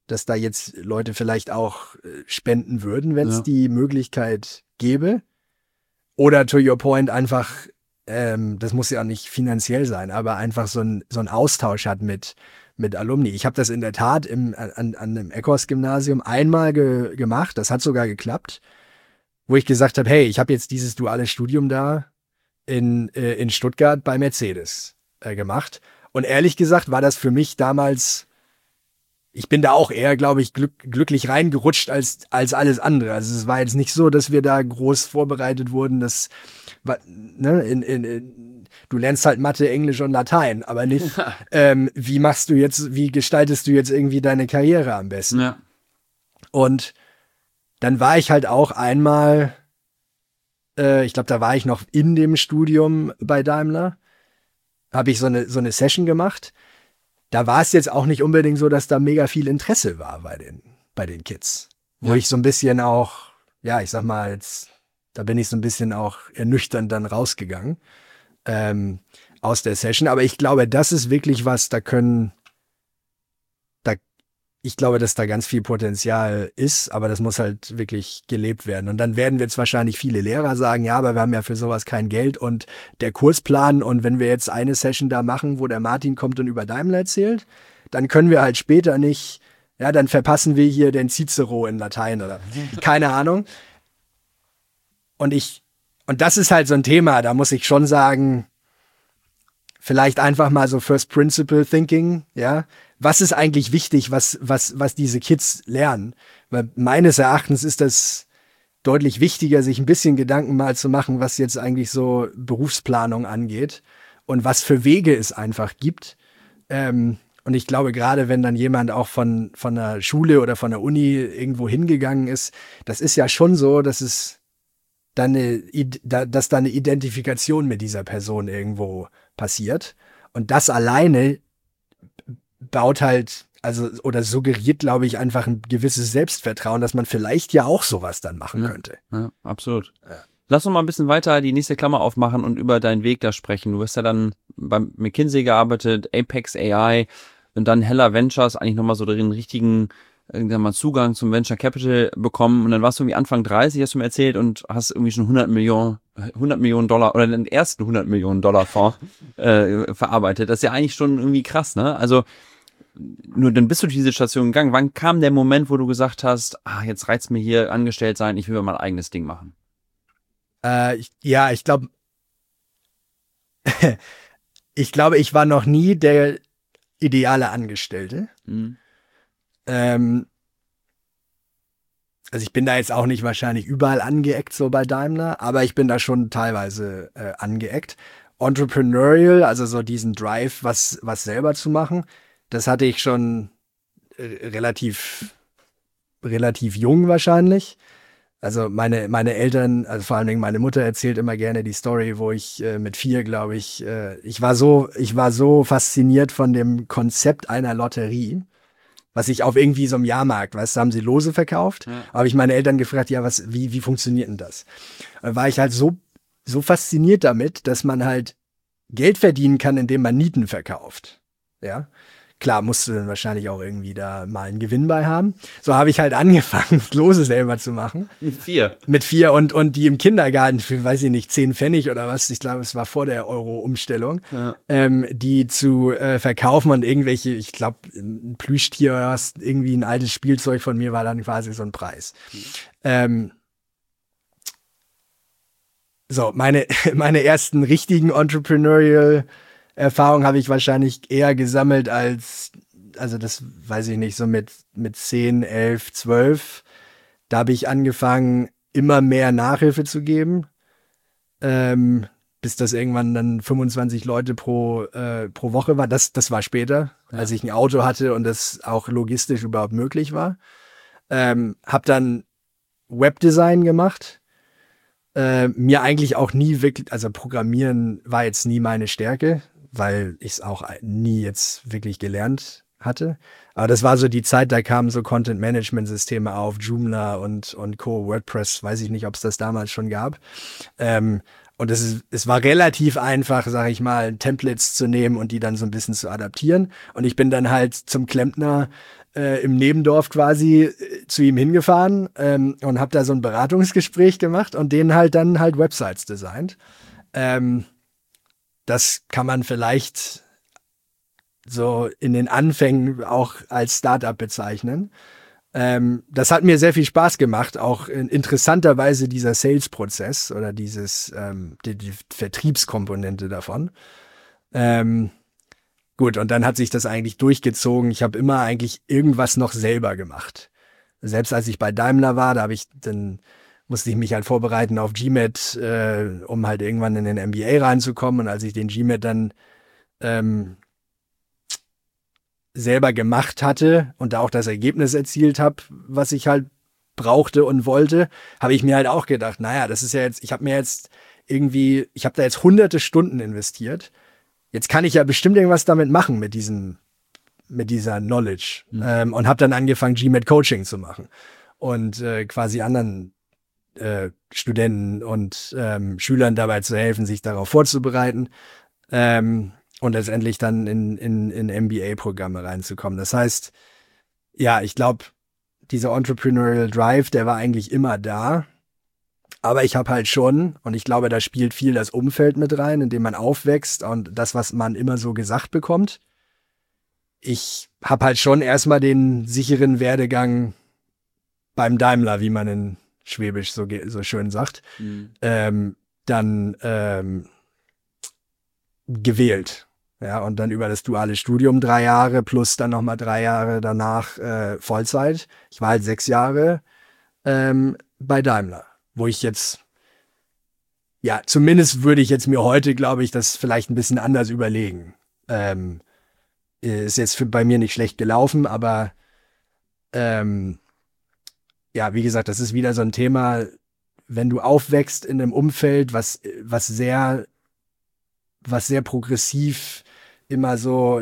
dass da jetzt Leute vielleicht auch äh, spenden würden, wenn es Ja. die Möglichkeit gäbe. Oder to your point einfach, ähm, das muss ja auch nicht finanziell sein, aber einfach so ein, so ein Austausch hat mit, mit Alumni. Ich habe das in der Tat im, an, an einem Eckers-Gymnasium einmal ge, gemacht, das hat sogar geklappt, wo ich gesagt habe, hey, ich habe jetzt dieses duale Studium da in, äh, in Stuttgart bei Mercedes äh, gemacht. Und ehrlich gesagt war das für mich damals, ich bin da auch eher, glaube ich, glück, glücklich reingerutscht als, als alles andere. Also es war jetzt nicht so, dass wir da groß vorbereitet wurden, dass, ne, in, in, in, du lernst halt Mathe, Englisch und Latein, aber nicht, ähm, wie machst du jetzt, wie gestaltest du jetzt irgendwie deine Karriere am besten? Ja. Und dann war ich halt auch einmal, äh, ich glaube, da war ich noch in dem Studium bei Daimler, habe ich so eine, so eine Session gemacht. Da war es jetzt auch nicht unbedingt so, dass da mega viel Interesse war bei den, bei den Kids. Wo Ja. ich so ein bisschen auch, ja, ich sag mal, jetzt, da bin ich so ein bisschen auch ernüchternd dann rausgegangen ähm, aus der Session. Aber ich glaube, das ist wirklich was, da können, da, ich glaube, dass da ganz viel Potenzial ist, aber das muss halt wirklich gelebt werden. Und dann werden jetzt wahrscheinlich viele Lehrer sagen, ja, aber wir haben ja für sowas kein Geld und der Kursplan, und wenn wir jetzt eine Session da machen, wo der Martin kommt und über Daimler erzählt, dann können wir halt später nicht, ja, dann verpassen wir hier den Cicero in Latein oder keine Ahnung. Und ich, und das ist halt so ein Thema, da muss ich schon sagen, vielleicht einfach mal so First Principle Thinking, ja. Was ist eigentlich wichtig, was, was, was diese Kids lernen? Weil meines Erachtens ist das deutlich wichtiger, sich ein bisschen Gedanken mal zu machen, was jetzt eigentlich so Berufsplanung angeht und was für Wege es einfach gibt. Ähm, und ich glaube, gerade wenn dann jemand auch von, von der Schule oder von der Uni irgendwo hingegangen ist, das ist ja schon so, dass es dann eine, dass da eine Identifikation mit dieser Person irgendwo passiert. Und das alleine baut halt, also, oder suggeriert, glaube ich, einfach ein gewisses Selbstvertrauen, dass man vielleicht ja auch sowas dann machen Ja. könnte. Ja, absolut. Ja. Lass uns mal ein bisschen weiter die nächste Klammer aufmachen und über deinen Weg da sprechen. Du hast ja dann beim McKinsey gearbeitet, Apex A I und dann Hella Ventures, eigentlich nochmal so den richtigen irgendwann mal Zugang zum Venture Capital bekommen. Und dann warst du irgendwie Anfang dreißig, hast du mir erzählt, und hast irgendwie schon hundert Millionen, hundert Millionen Dollar oder den ersten hundert Millionen Dollar Fonds äh, verarbeitet. Das ist ja eigentlich schon irgendwie krass, ne? Also nur dann bist du durch diese Station gegangen. Wann kam der Moment, wo du gesagt hast, ah, jetzt reizt mir hier angestellt sein, ich will mein eigenes Ding machen? Äh, ich, ja, ich glaube, ich glaube, ich war noch nie der ideale Angestellte. Mhm. Ähm, also ich bin da jetzt auch nicht wahrscheinlich überall angeeckt, so bei Daimler, aber ich bin da schon teilweise äh, angeeckt. Entrepreneurial, also so diesen Drive, was, was selber zu machen, das hatte ich schon äh, relativ, relativ jung wahrscheinlich. Also meine, meine Eltern, also vor allen Dingen meine Mutter erzählt immer gerne die Story, wo ich äh, mit vier, glaube ich, äh, ich war so, ich war so fasziniert von dem Konzept einer Lotterie, was ich auf irgendwie so einem Jahrmarkt, weißt du, haben sie Lose verkauft, Ja. habe ich meine Eltern gefragt, ja, was, wie, wie funktioniert denn das? Da war ich halt so, so fasziniert damit, dass man halt Geld verdienen kann, indem man Nieten verkauft. Ja. Klar, musst du dann wahrscheinlich auch irgendwie da mal einen Gewinn bei haben. So habe ich halt angefangen, Lose selber zu machen. Mit vier. Mit vier und, und die im Kindergarten für, weiß ich nicht, zehn Pfennig oder was, ich glaube, es war vor der Euro-Umstellung, Ja. ähm, die zu äh, verkaufen und irgendwelche, ich glaube, ein Plüschtier oder was, irgendwie ein altes Spielzeug von mir war dann quasi so ein Preis. Mhm. Ähm, so, meine, meine ersten richtigen Entrepreneurial Erfahrungen habe ich wahrscheinlich eher gesammelt als, also das weiß ich nicht, so mit, mit zehn, elf, zwölf. Da habe ich angefangen, immer mehr Nachhilfe zu geben, ähm, bis das irgendwann dann fünfundzwanzig Leute pro, äh, pro Woche war. Das, das war später, Ja. als ich ein Auto hatte und das auch logistisch überhaupt möglich war. Ähm, habe dann Webdesign gemacht. Äh, mir eigentlich auch nie wirklich, also Programmieren war jetzt nie meine Stärke, weil ich es auch nie jetzt wirklich gelernt hatte. Aber das war so die Zeit, da kamen so Content-Management-Systeme auf, Joomla und, und Co., WordPress, weiß ich nicht, ob es das damals schon gab. Ähm, und es, ist, es war relativ einfach, sag ich mal, Templates zu nehmen und die dann so ein bisschen zu adaptieren. Und ich bin dann halt zum Klempner äh, im Nebendorf quasi äh, zu ihm hingefahren ähm, und habe da so ein Beratungsgespräch gemacht und denen halt dann halt Websites designt. Ähm, das kann man vielleicht so in den Anfängen auch als Startup bezeichnen. Ähm, das hat mir sehr viel Spaß gemacht, auch in, interessanterweise dieser Sales-Prozess oder dieses ähm, die, die Vertriebskomponente davon. Ähm, gut, und dann hat sich das eigentlich durchgezogen. Ich habe immer eigentlich irgendwas noch selber gemacht. Selbst als ich bei Daimler war, da habe ich dann musste ich mich halt vorbereiten auf G M E T, äh, um halt irgendwann in den M B A reinzukommen. Und als ich den G M E T dann ähm, selber gemacht hatte und da auch das Ergebnis erzielt habe, was ich halt brauchte und wollte, habe ich mir halt auch gedacht, naja, das ist ja jetzt, ich habe mir jetzt irgendwie, ich habe da jetzt hunderte Stunden investiert. Jetzt kann ich ja bestimmt irgendwas damit machen mit diesem, mit dieser Knowledge. Mhm. Ähm, und habe dann angefangen, G M E T Coaching zu machen und äh, quasi anderen äh, Studenten und ähm, Schülern dabei zu helfen, sich darauf vorzubereiten. Ähm, und letztendlich dann in, in, in M B A-Programme reinzukommen. Das heißt, ja, ich glaube, dieser Entrepreneurial Drive, der war eigentlich immer da. Aber ich habe halt schon, und ich glaube, da spielt viel das Umfeld mit rein, in dem man aufwächst und das, was man immer so gesagt bekommt. Ich habe halt schon erstmal den sicheren Werdegang beim Daimler, wie man in Schwäbisch so, so schön sagt, mhm. ähm, dann ähm, gewählt. Ja, und dann über das duale Studium drei Jahre plus dann nochmal drei Jahre danach äh, Vollzeit. Ich war halt sechs Jahre ähm, bei Daimler, wo ich jetzt, ja, zumindest würde ich jetzt mir heute, glaube ich, das vielleicht ein bisschen anders überlegen. Ähm, ist jetzt für, bei mir nicht schlecht gelaufen, aber ähm, ja, wie gesagt, das ist wieder so ein Thema, wenn du aufwächst in einem Umfeld, was, was sehr was sehr progressiv immer so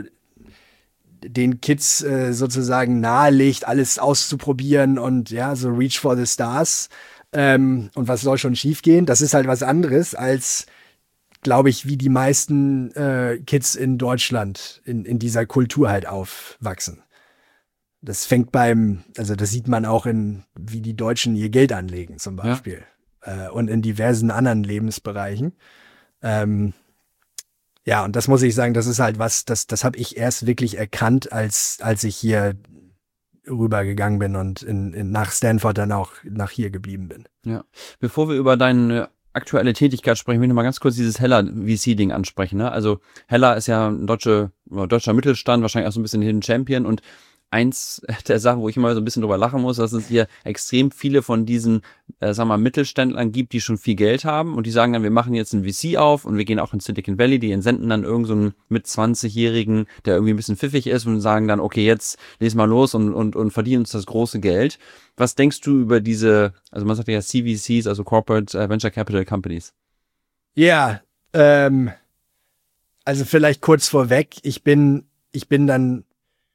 den Kids äh, sozusagen nahelegt, alles auszuprobieren und ja, so reach for the stars. Ähm, und was soll schon schiefgehen? Das ist halt was anderes als, glaube ich, wie die meisten äh, Kids in Deutschland in, in dieser Kultur halt aufwachsen. Das fängt beim, also das sieht man auch in, wie die Deutschen ihr Geld anlegen zum Beispiel. Ja. Äh, und in diversen anderen Lebensbereichen. Ähm, Ja, und das muss ich sagen, das ist halt was, das, das habe ich erst wirklich erkannt, als, als ich hier rübergegangen bin und in, in, nach Stanford dann auch nach hier geblieben bin. Ja. Bevor wir über deine aktuelle Tätigkeit sprechen, will ich noch mal ganz kurz dieses Hella V C-Ding ansprechen. Ne? Also Hella ist ja ein deutsche, deutscher Mittelstand, wahrscheinlich auch so ein bisschen Hidden Champion, und eins der Sachen, wo ich immer so ein bisschen drüber lachen muss, dass es hier extrem viele von diesen, äh, sagen wir mal, Mittelständlern gibt, die schon viel Geld haben und die sagen dann, wir machen jetzt ein V C auf und wir gehen auch in Silicon Valley, die entsenden dann irgend so einen mit zwanzigjährigen, der irgendwie ein bisschen pfiffig ist, und sagen dann, okay, jetzt lesen mal los und, und, und verdienen uns das große Geld. Was denkst du über diese, also man sagt ja C V Cs, also Corporate äh, Venture Capital Companies? Ja, ähm, also vielleicht kurz vorweg, ich bin, ich bin dann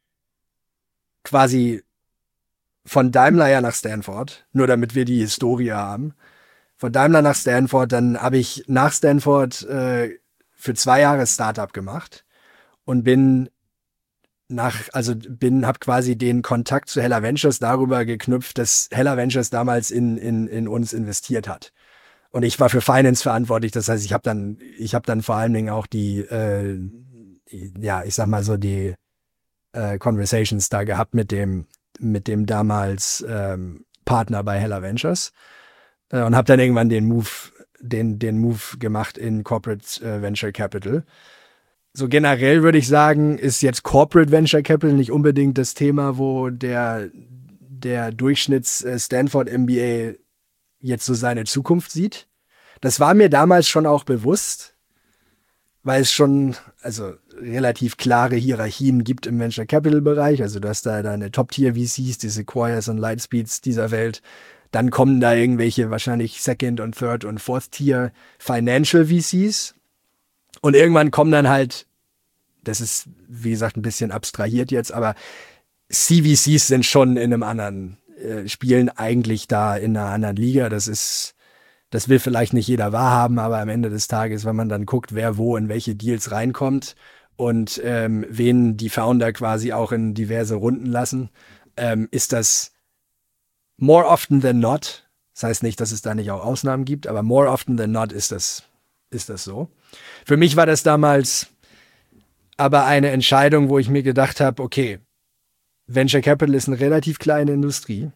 quasi von Daimler ja nach Stanford, nur damit wir die Historie haben. Von Daimler nach Stanford, dann habe ich nach Stanford äh, für zwei Jahre Startup gemacht und bin nach, also bin, habe quasi den Kontakt zu Hella Ventures darüber geknüpft, dass Hella Ventures damals in, in, in uns investiert hat. Und ich war für Finance verantwortlich, das heißt, ich habe dann, ich habe dann vor allen Dingen auch die, äh, die, ja, ich sag mal so die äh, Conversations da gehabt mit dem, mit dem damals ähm, Partner bei Hella Ventures äh, und habe dann irgendwann den Move, den, den Move gemacht in Corporate äh, Venture Capital. So generell würde ich sagen, ist jetzt Corporate Venture Capital nicht unbedingt das Thema, wo der, der Durchschnitts-Stanford-M B A jetzt so seine Zukunft sieht. Das war mir damals schon auch bewusst, weil es schon also relativ klare Hierarchien gibt im Venture Capital Bereich. Also du hast da deine Top-Tier-V Cs, die Sequoias und Lightspeeds dieser Welt. Dann kommen da irgendwelche wahrscheinlich Second- und Third- und Fourth-Tier Financial V Cs. Und irgendwann kommen dann halt, das ist wie gesagt ein bisschen abstrahiert jetzt, aber C V Cs sind schon in einem anderen, äh, spielen eigentlich da in einer anderen Liga. Das ist, das will vielleicht nicht jeder wahrhaben, aber am Ende des Tages, wenn man dann guckt, wer wo in welche Deals reinkommt und ähm, wen die Founder quasi auch in diverse Runden lassen, ähm, ist das more often than not. Das heißt nicht, dass es da nicht auch Ausnahmen gibt, aber more often than not ist das, ist das so. Für mich war das damals aber eine Entscheidung, wo ich mir gedacht habe, okay, Venture Capital ist eine relativ kleine Industrie.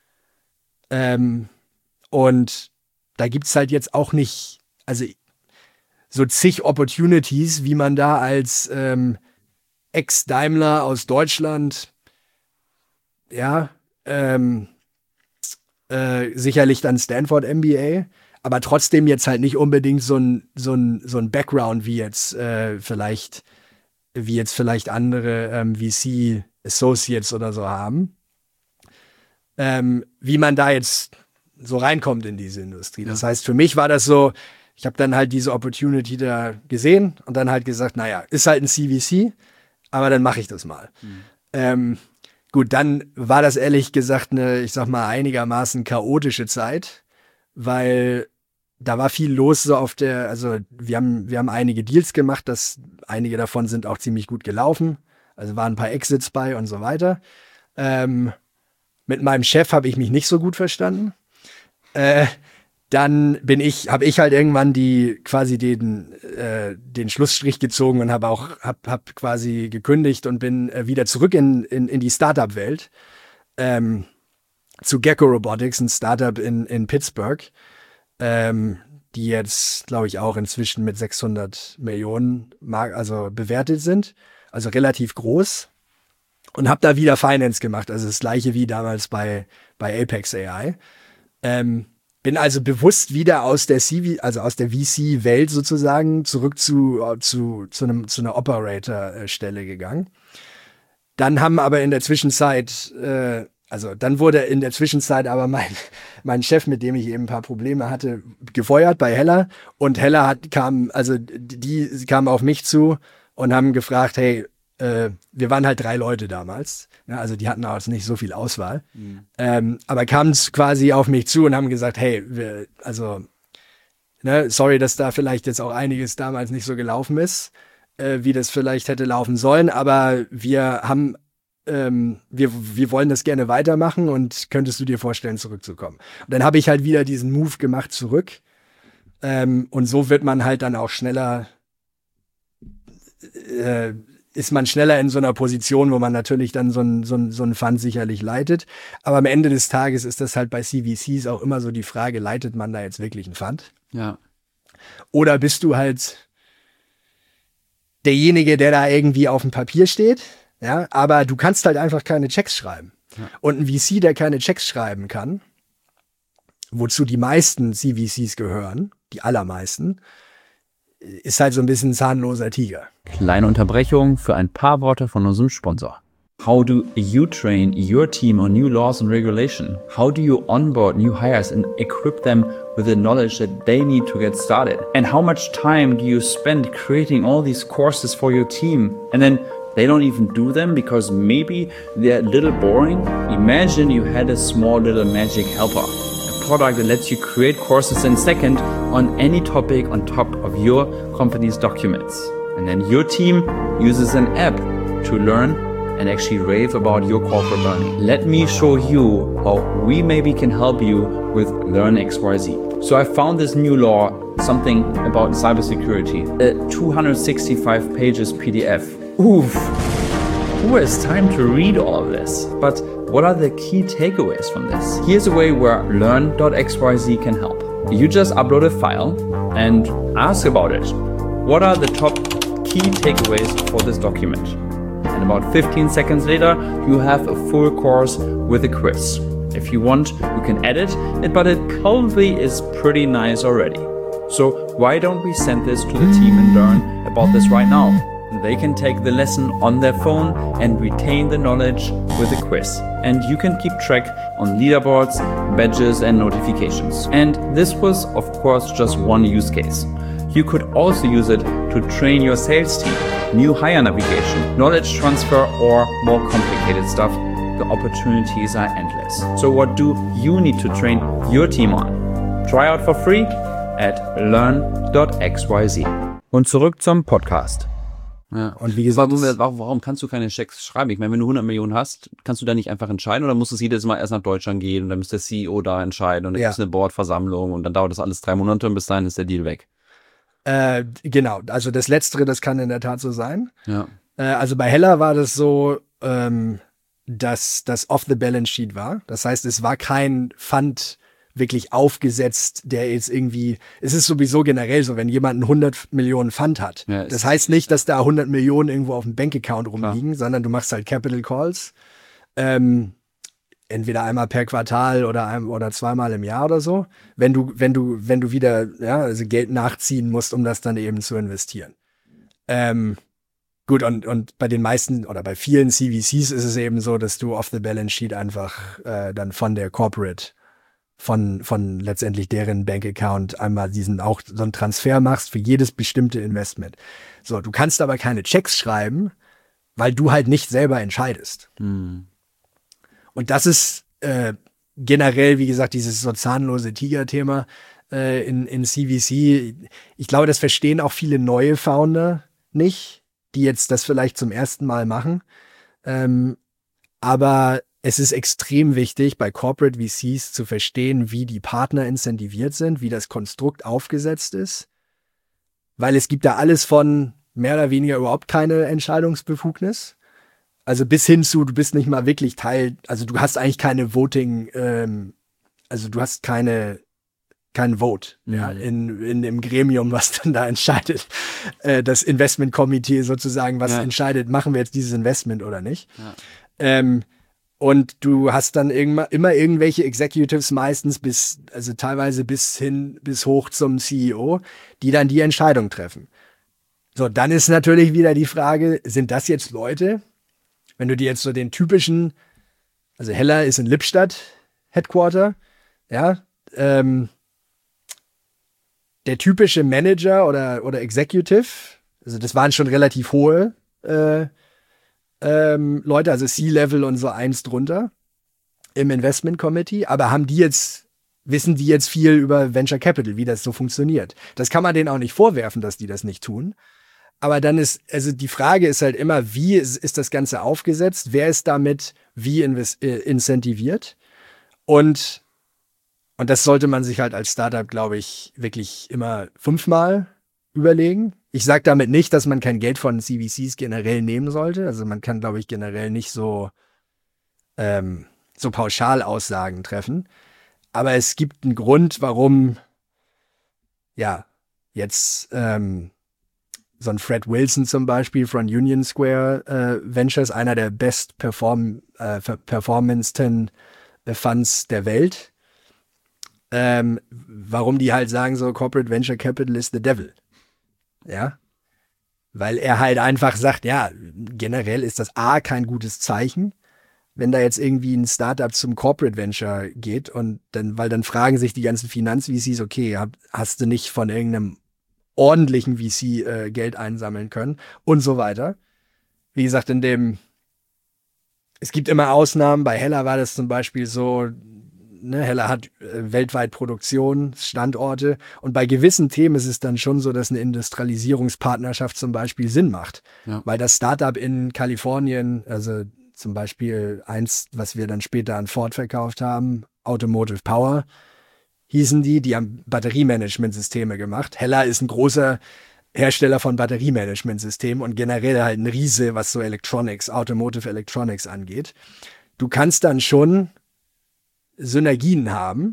Ähm, und da gibt es halt jetzt auch nicht, also so zig Opportunities, wie man da als ähm, Ex-Daimler aus Deutschland, ja, ähm, äh, sicherlich dann Stanford M B A, aber trotzdem jetzt halt nicht unbedingt so ein, so ein, so ein Background wie jetzt äh, vielleicht, wie jetzt vielleicht andere ähm, V C Associates oder so haben. Ähm, wie man da jetzt so reinkommt in diese Industrie. Das heißt, für mich war das so, ich habe dann halt diese Opportunity da gesehen und dann halt gesagt, naja, ist halt ein C V C, aber dann mache ich das mal. Mhm. Ähm, gut, dann war das ehrlich gesagt eine, ich sag mal, einigermaßen chaotische Zeit, weil da war viel los so auf der, also wir haben, wir haben einige Deals gemacht, das, einige davon sind auch ziemlich gut gelaufen, also waren ein paar Exits bei und so weiter. Ähm, mit meinem Chef habe ich mich nicht so gut verstanden. Äh, dann bin ich, habe ich halt irgendwann die quasi den äh, den Schlussstrich gezogen und habe auch hab, hab quasi gekündigt und bin äh, wieder zurück in in, in die Startup-Welt ähm, zu Gecko Robotics, ein Startup in in Pittsburgh, ähm, die jetzt glaube ich auch inzwischen mit sechshundert Millionen Mark, also bewertet sind, also relativ groß, und habe da wieder Finance gemacht, also das gleiche wie damals bei bei Apex A I. Ähm, bin also bewusst wieder aus der C V, also aus der V C-Welt sozusagen zurück zu, zu, zu, einem, zu einer Operator-Stelle gegangen. Dann haben aber in der Zwischenzeit, äh, also dann wurde in der Zwischenzeit aber mein, mein Chef, mit dem ich eben ein paar Probleme hatte, gefeuert bei Hella. Und Hella hat, kam, also die kamen auf mich zu und haben gefragt, hey, äh, wir waren halt drei Leute damals, ja, also die hatten auch nicht so viel Auswahl, mhm. ähm, aber kamen quasi auf mich zu und haben gesagt, hey, wir, also, ne, sorry, dass da vielleicht jetzt auch einiges damals nicht so gelaufen ist, äh, wie das vielleicht hätte laufen sollen, aber wir haben, ähm, wir, wir wollen das gerne weitermachen und könntest du dir vorstellen, zurückzukommen? Und dann habe ich halt wieder diesen Move gemacht zurück, ähm, und so wird man halt dann auch schneller, äh, ist man schneller in so einer Position, wo man natürlich dann so ein, so ein, so ein Fund sicherlich leitet. Aber am Ende des Tages ist das halt bei C V Cs auch immer so die Frage, leitet man da jetzt wirklich einen Fund? Ja. Oder bist du halt derjenige, der da irgendwie auf dem Papier steht, ja, aber du kannst halt einfach keine Checks schreiben. Ja. Und ein V C, der keine Checks schreiben kann, wozu die meisten C V Cs gehören, die allermeisten, ist halt so ein bisschen ein zahnloser Tiger. Kleine Unterbrechung für ein paar Worte von unserem Sponsor. How do you train your team on new laws and regulation? How do you onboard new hires and equip them with the knowledge that they need to get started? And how much time do you spend creating all these courses for your team? And then they don't even do them because maybe they're a little boring? Imagine you had a small little magic helper. Product that lets you create courses in a second on any topic on top of your company's documents. And then your team uses an app to learn and actually rave about your corporate learning. Let me show you how we maybe can help you with Learn X Y Z. So I found this new law, something about cybersecurity, a two hundred sixty-five pages P D F. Oof, who has time to read all of this? But what are the key takeaways from this? Here's a way where learn dot x y z can help. You just upload a file and ask about it. What are the top key takeaways for this document? And about fifteen seconds later, you have a full course with a quiz. If you want, you can edit it, but it probably is pretty nice already. So why don't we send this to the team and learn about this right now? They can take the lesson on their phone and retain the knowledge with a quiz. And you can keep track on leaderboards, badges and notifications. And this was, of course, just one use case. You could also use it to train your sales team, new hire navigation, knowledge transfer, or more complicated stuff. The opportunities are endless. So what do you need to train your team on? Try out for free at learn dot x y z. Und zurück zum Podcast. Ja. Und wie gesagt, warum, warum kannst du keine Schecks schreiben? Ich meine, wenn du hundert Millionen hast, kannst du da nicht einfach entscheiden oder muss es jedes Mal erst nach Deutschland gehen und dann muss der C E O da entscheiden und dann Ja. gibt es eine Boardversammlung und dann dauert das alles drei Monate und bis dahin ist der Deal weg. Äh, genau, also das Letztere, das kann in der Tat so sein. Ja. Äh, also bei Hella war das so, ähm, dass das off the balance sheet war. Das heißt, es war kein Fund wirklich aufgesetzt, der jetzt irgendwie, es ist sowieso generell so, wenn jemand einen hundert Millionen Fund hat. Ja, das heißt nicht, dass da hundert Millionen irgendwo auf dem Bankaccount rumliegen, klar, sondern du machst halt Capital Calls. Ähm, entweder einmal per Quartal oder ein, oder zweimal im Jahr oder so, wenn du, wenn du, wenn du wieder, ja, also Geld nachziehen musst, um das dann eben zu investieren. Ähm, gut, und, und bei den meisten oder bei vielen C V Cs ist es eben so, dass du off the balance sheet einfach äh, dann von der Corporate von, von letztendlich deren Bankaccount einmal diesen auch so einen Transfer machst für jedes bestimmte Investment. So, du kannst aber keine Checks schreiben, weil du halt nicht selber entscheidest. Hm. Und das ist äh, generell, wie gesagt, dieses so zahnlose Tiger-Thema äh, in, in C V C. Ich glaube, das verstehen auch viele neue Founder nicht, die jetzt das vielleicht zum ersten Mal machen. Ähm, aber es ist extrem wichtig, bei Corporate V Cs zu verstehen, wie die Partner incentiviert sind, wie das Konstrukt aufgesetzt ist. Weil es gibt da alles von mehr oder weniger überhaupt keine Entscheidungsbefugnis. Also bis hin zu, du bist nicht mal wirklich Teil, also du hast eigentlich keine Voting, ähm, also du hast keine, kein Vote, mhm, ja, in, in dem Gremium, was dann da entscheidet. Äh, das Investment-Komitee sozusagen, was ja. entscheidet, machen wir jetzt dieses Investment oder nicht. Ja. Ähm, Und du hast dann immer, immer irgendwelche Executives, meistens bis, also teilweise bis hin, bis hoch zum C E O, die dann die Entscheidung treffen. So, dann ist natürlich wieder die Frage, sind das jetzt Leute, wenn du dir jetzt so den typischen, also Hella ist in Lippstadt Headquarter, ja, ähm, der typische Manager oder, oder Executive, also das waren schon relativ hohe, äh, Ähm, Leute, also C-Level und so eins drunter im Investment Committee, aber haben die jetzt, wissen die jetzt viel über Venture Capital, wie das so funktioniert? Das kann man denen auch nicht vorwerfen, dass die das nicht tun. Aber dann ist, also die Frage ist halt immer, wie ist, ist das Ganze aufgesetzt? Wer ist damit wie invest, äh, incentiviert? Und, und das sollte man sich halt als Startup, glaube ich, wirklich immer fünfmal überlegen. Ich sage damit nicht, dass man kein Geld von C V Cs generell nehmen sollte. Also man kann, glaube ich, generell nicht so, ähm, so pauschal Aussagen treffen. Aber es gibt einen Grund, warum ja jetzt ähm, so ein Fred Wilson zum Beispiel von Union Square äh, Ventures, einer der best perform, äh, performance-ten Funds der Welt, ähm, warum die halt sagen, so Corporate Venture Capital is the devil. Ja, weil er halt einfach sagt, ja, generell ist das A, kein gutes Zeichen, wenn da jetzt irgendwie ein Startup zum Corporate Venture geht und dann, weil dann fragen sich die ganzen Finanz-V Cs, okay, hab, hast du nicht von irgendeinem ordentlichen V C äh, Geld einsammeln können und so weiter. Wie gesagt, in dem, es gibt immer Ausnahmen, bei Hella war das zum Beispiel so, Ne, Hella hat äh, weltweit Produktionsstandorte und bei gewissen Themen ist es dann schon so, dass eine Industrialisierungspartnerschaft zum Beispiel Sinn macht. Ja. Weil das Startup in Kalifornien, also zum Beispiel eins, was wir dann später an Ford verkauft haben, Automotive Power, hießen die, die haben Batteriemanagementsysteme gemacht. Hella ist ein großer Hersteller von Batteriemanagementsystemen und generell halt ein Riese, was so Electronics, Automotive Electronics angeht. Du kannst dann schon Synergien haben.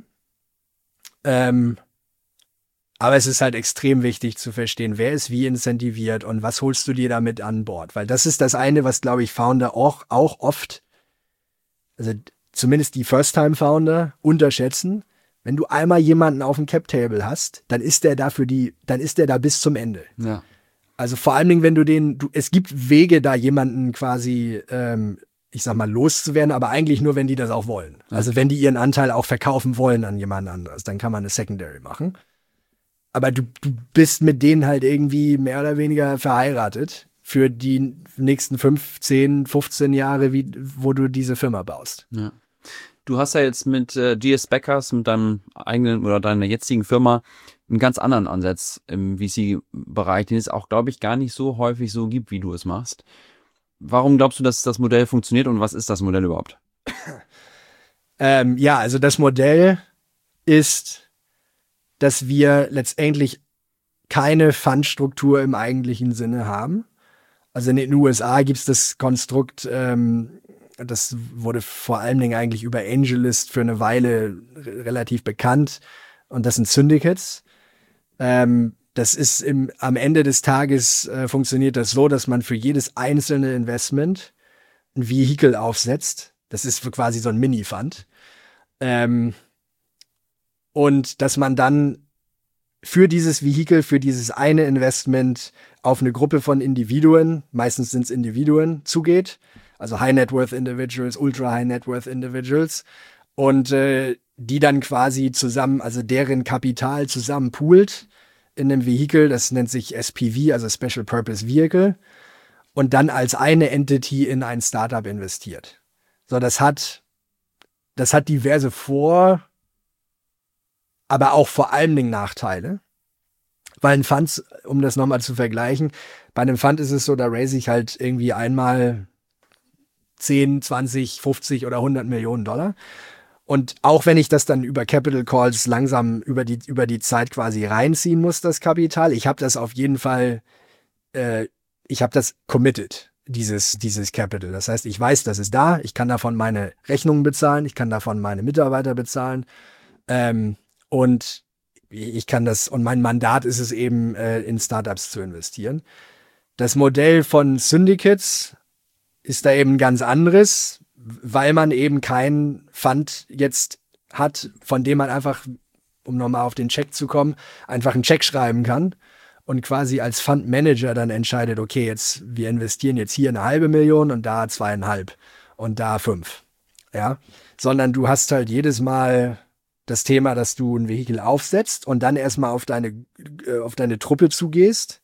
Ähm, aber es ist halt extrem wichtig zu verstehen, wer ist wie incentiviert und was holst du dir damit an Bord. Weil das ist das eine, was, glaube ich, Founder auch, auch oft, also zumindest die First-Time-Founder unterschätzen. Wenn du einmal jemanden auf dem Cap-Table hast, dann ist der da für die, dann ist der da bis zum Ende. Ja. Also vor allen Dingen, wenn du den, du, es gibt Wege, da jemanden quasi ähm, ich sag mal, loszuwerden, aber eigentlich nur, wenn die das auch wollen. Ja. Also wenn die ihren Anteil auch verkaufen wollen an jemand anderes, dann kann man eine Secondary machen. Aber du, du bist mit denen halt irgendwie mehr oder weniger verheiratet für die nächsten fünf, zehn, fünfzehn Jahre, wie, wo du diese Firma baust. Ja. Du hast ja jetzt mit äh, G S Beckers, mit deinem eigenen oder deiner jetzigen Firma, einen ganz anderen Ansatz im V C-Bereich, den es auch, glaube ich, gar nicht so häufig so gibt, wie du es machst. Warum glaubst du, dass das Modell funktioniert und was ist das Modell überhaupt? Ähm, ja, also das Modell ist, dass wir letztendlich keine Fundstruktur im eigentlichen Sinne haben. Also in den U S A gibt es das Konstrukt, ähm, das wurde vor allen Dingen eigentlich über AngelList für eine Weile r- relativ bekannt. Und das sind Syndicates. Ähm, das ist im, am Ende des Tages äh, funktioniert das so, dass man für jedes einzelne Investment ein Vehikel aufsetzt. Das ist für quasi so ein Mini-Fund. Ähm, und dass man dann für dieses Vehikel, für dieses eine Investment auf eine Gruppe von Individuen, meistens sind es Individuen, zugeht. Also High Net Worth Individuals, Ultra High Net Worth Individuals. Und äh, die dann quasi zusammen, also deren Kapital zusammen poolt in einem Vehikel, das nennt sich S P V, also Special Purpose Vehicle, und dann als eine Entity in ein Startup investiert. So, das hat, das hat diverse Vor-, aber auch vor allen Dingen Nachteile. Weil ein Fund, um das nochmal zu vergleichen, bei einem Fund ist es so, da raise ich halt irgendwie einmal zehn, zwanzig, fünfzig oder hundert Millionen Dollar. Und auch wenn ich das dann über Capital Calls langsam über die, über die Zeit quasi reinziehen muss, das Kapital, ich habe das auf jeden Fall, äh, ich habe das committed, dieses, dieses Capital. Das heißt, ich weiß, das ist da, ich kann davon meine Rechnungen bezahlen, ich kann davon meine Mitarbeiter bezahlen, ähm, und ich kann das, und mein Mandat ist es eben, äh, in Startups zu investieren. Das Modell von Syndicates ist da eben ganz anderes, weil man eben keinen Fund jetzt hat, von dem man einfach, um nochmal auf den Check zu kommen, einfach einen Check schreiben kann und quasi als Fundmanager dann entscheidet, okay, jetzt, wir investieren jetzt hier eine halbe Million und da zweieinhalb und da fünf. Ja, sondern du hast halt jedes Mal das Thema, dass du ein Vehikel aufsetzt und dann erstmal auf deine, äh, auf deine Truppe zugehst,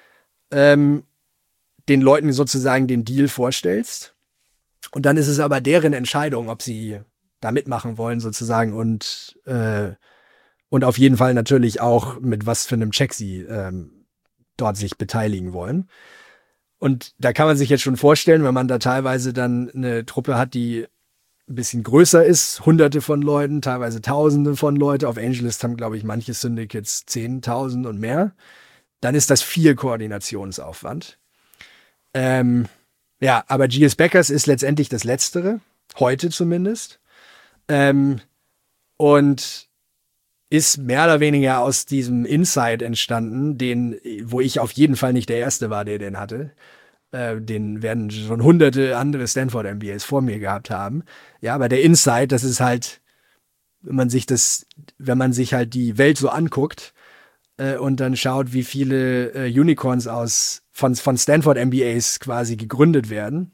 ähm, den Leuten sozusagen den Deal vorstellst. Und dann ist es aber deren Entscheidung, ob sie da mitmachen wollen sozusagen und, äh, und auf jeden Fall natürlich auch mit was für einem Check sie ähm, dort sich beteiligen wollen. Und da kann man sich jetzt schon vorstellen, wenn man da teilweise dann eine Truppe hat, die ein bisschen größer ist, hunderte von Leuten, teilweise tausende von Leuten. Auf AngelList haben, glaube ich, manche Syndicates zehntausend und mehr. Dann ist das viel Koordinationsaufwand. Ähm, ja, aber G S Beckers ist letztendlich das Letztere, heute zumindest. Ähm, und ist mehr oder weniger aus diesem Insight entstanden, den, wo ich auf jeden Fall nicht der Erste war, der den hatte. Äh, den werden schon hunderte andere Stanford-M B As vor mir gehabt haben. Ja, aber der Insight, das ist halt, wenn man sich das, wenn man sich halt die Welt so anguckt äh, und dann schaut, wie viele äh, Unicorns aus von, von Stanford-M B As quasi gegründet werden.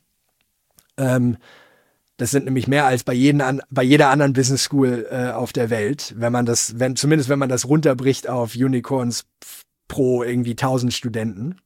Ähm, das sind nämlich mehr als bei, jeden an, bei jeder anderen Business School äh, auf der Welt, wenn man das, wenn, zumindest wenn man das runterbricht auf Unicorns pro irgendwie tausend Studenten.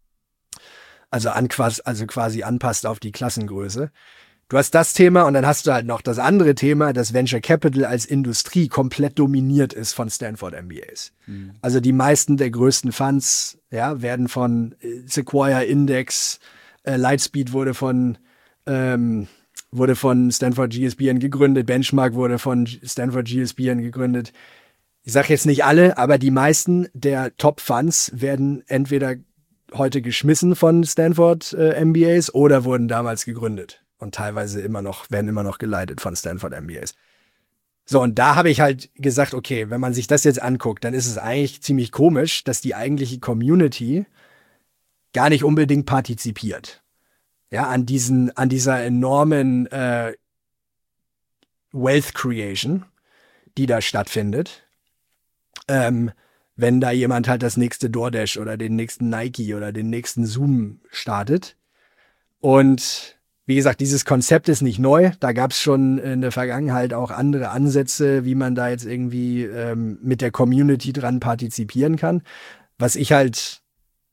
Also, an, also quasi anpasst auf die Klassengröße. Du hast das Thema und dann hast du halt noch das andere Thema, dass Venture Capital als Industrie komplett dominiert ist von Stanford-M B As. Mhm. Also die meisten der größten Funds, ja, werden von Sequoia, Index, äh, Lightspeed wurde von ähm, wurde von Stanford G S B N gegründet, Benchmark wurde von Stanford G S B N gegründet. Ich sage jetzt nicht alle, aber die meisten der Top-Funds werden entweder heute geschmissen von Stanford äh, M B As oder wurden damals gegründet und teilweise immer noch, werden immer noch geleitet von Stanford M B As. So, und da habe ich halt gesagt, okay, wenn man sich das jetzt anguckt, dann ist es eigentlich ziemlich komisch, dass die eigentliche Community gar nicht unbedingt partizipiert. Ja, an diesen, an dieser enormen äh, Wealth Creation, die da stattfindet. Ähm, wenn da jemand halt das nächste DoorDash oder den nächsten Nike oder den nächsten Zoom startet. Und wie gesagt, dieses Konzept ist nicht neu. Da gab es schon in der Vergangenheit auch andere Ansätze, wie man da jetzt irgendwie ähm, mit der Community dran partizipieren kann. Was ich halt,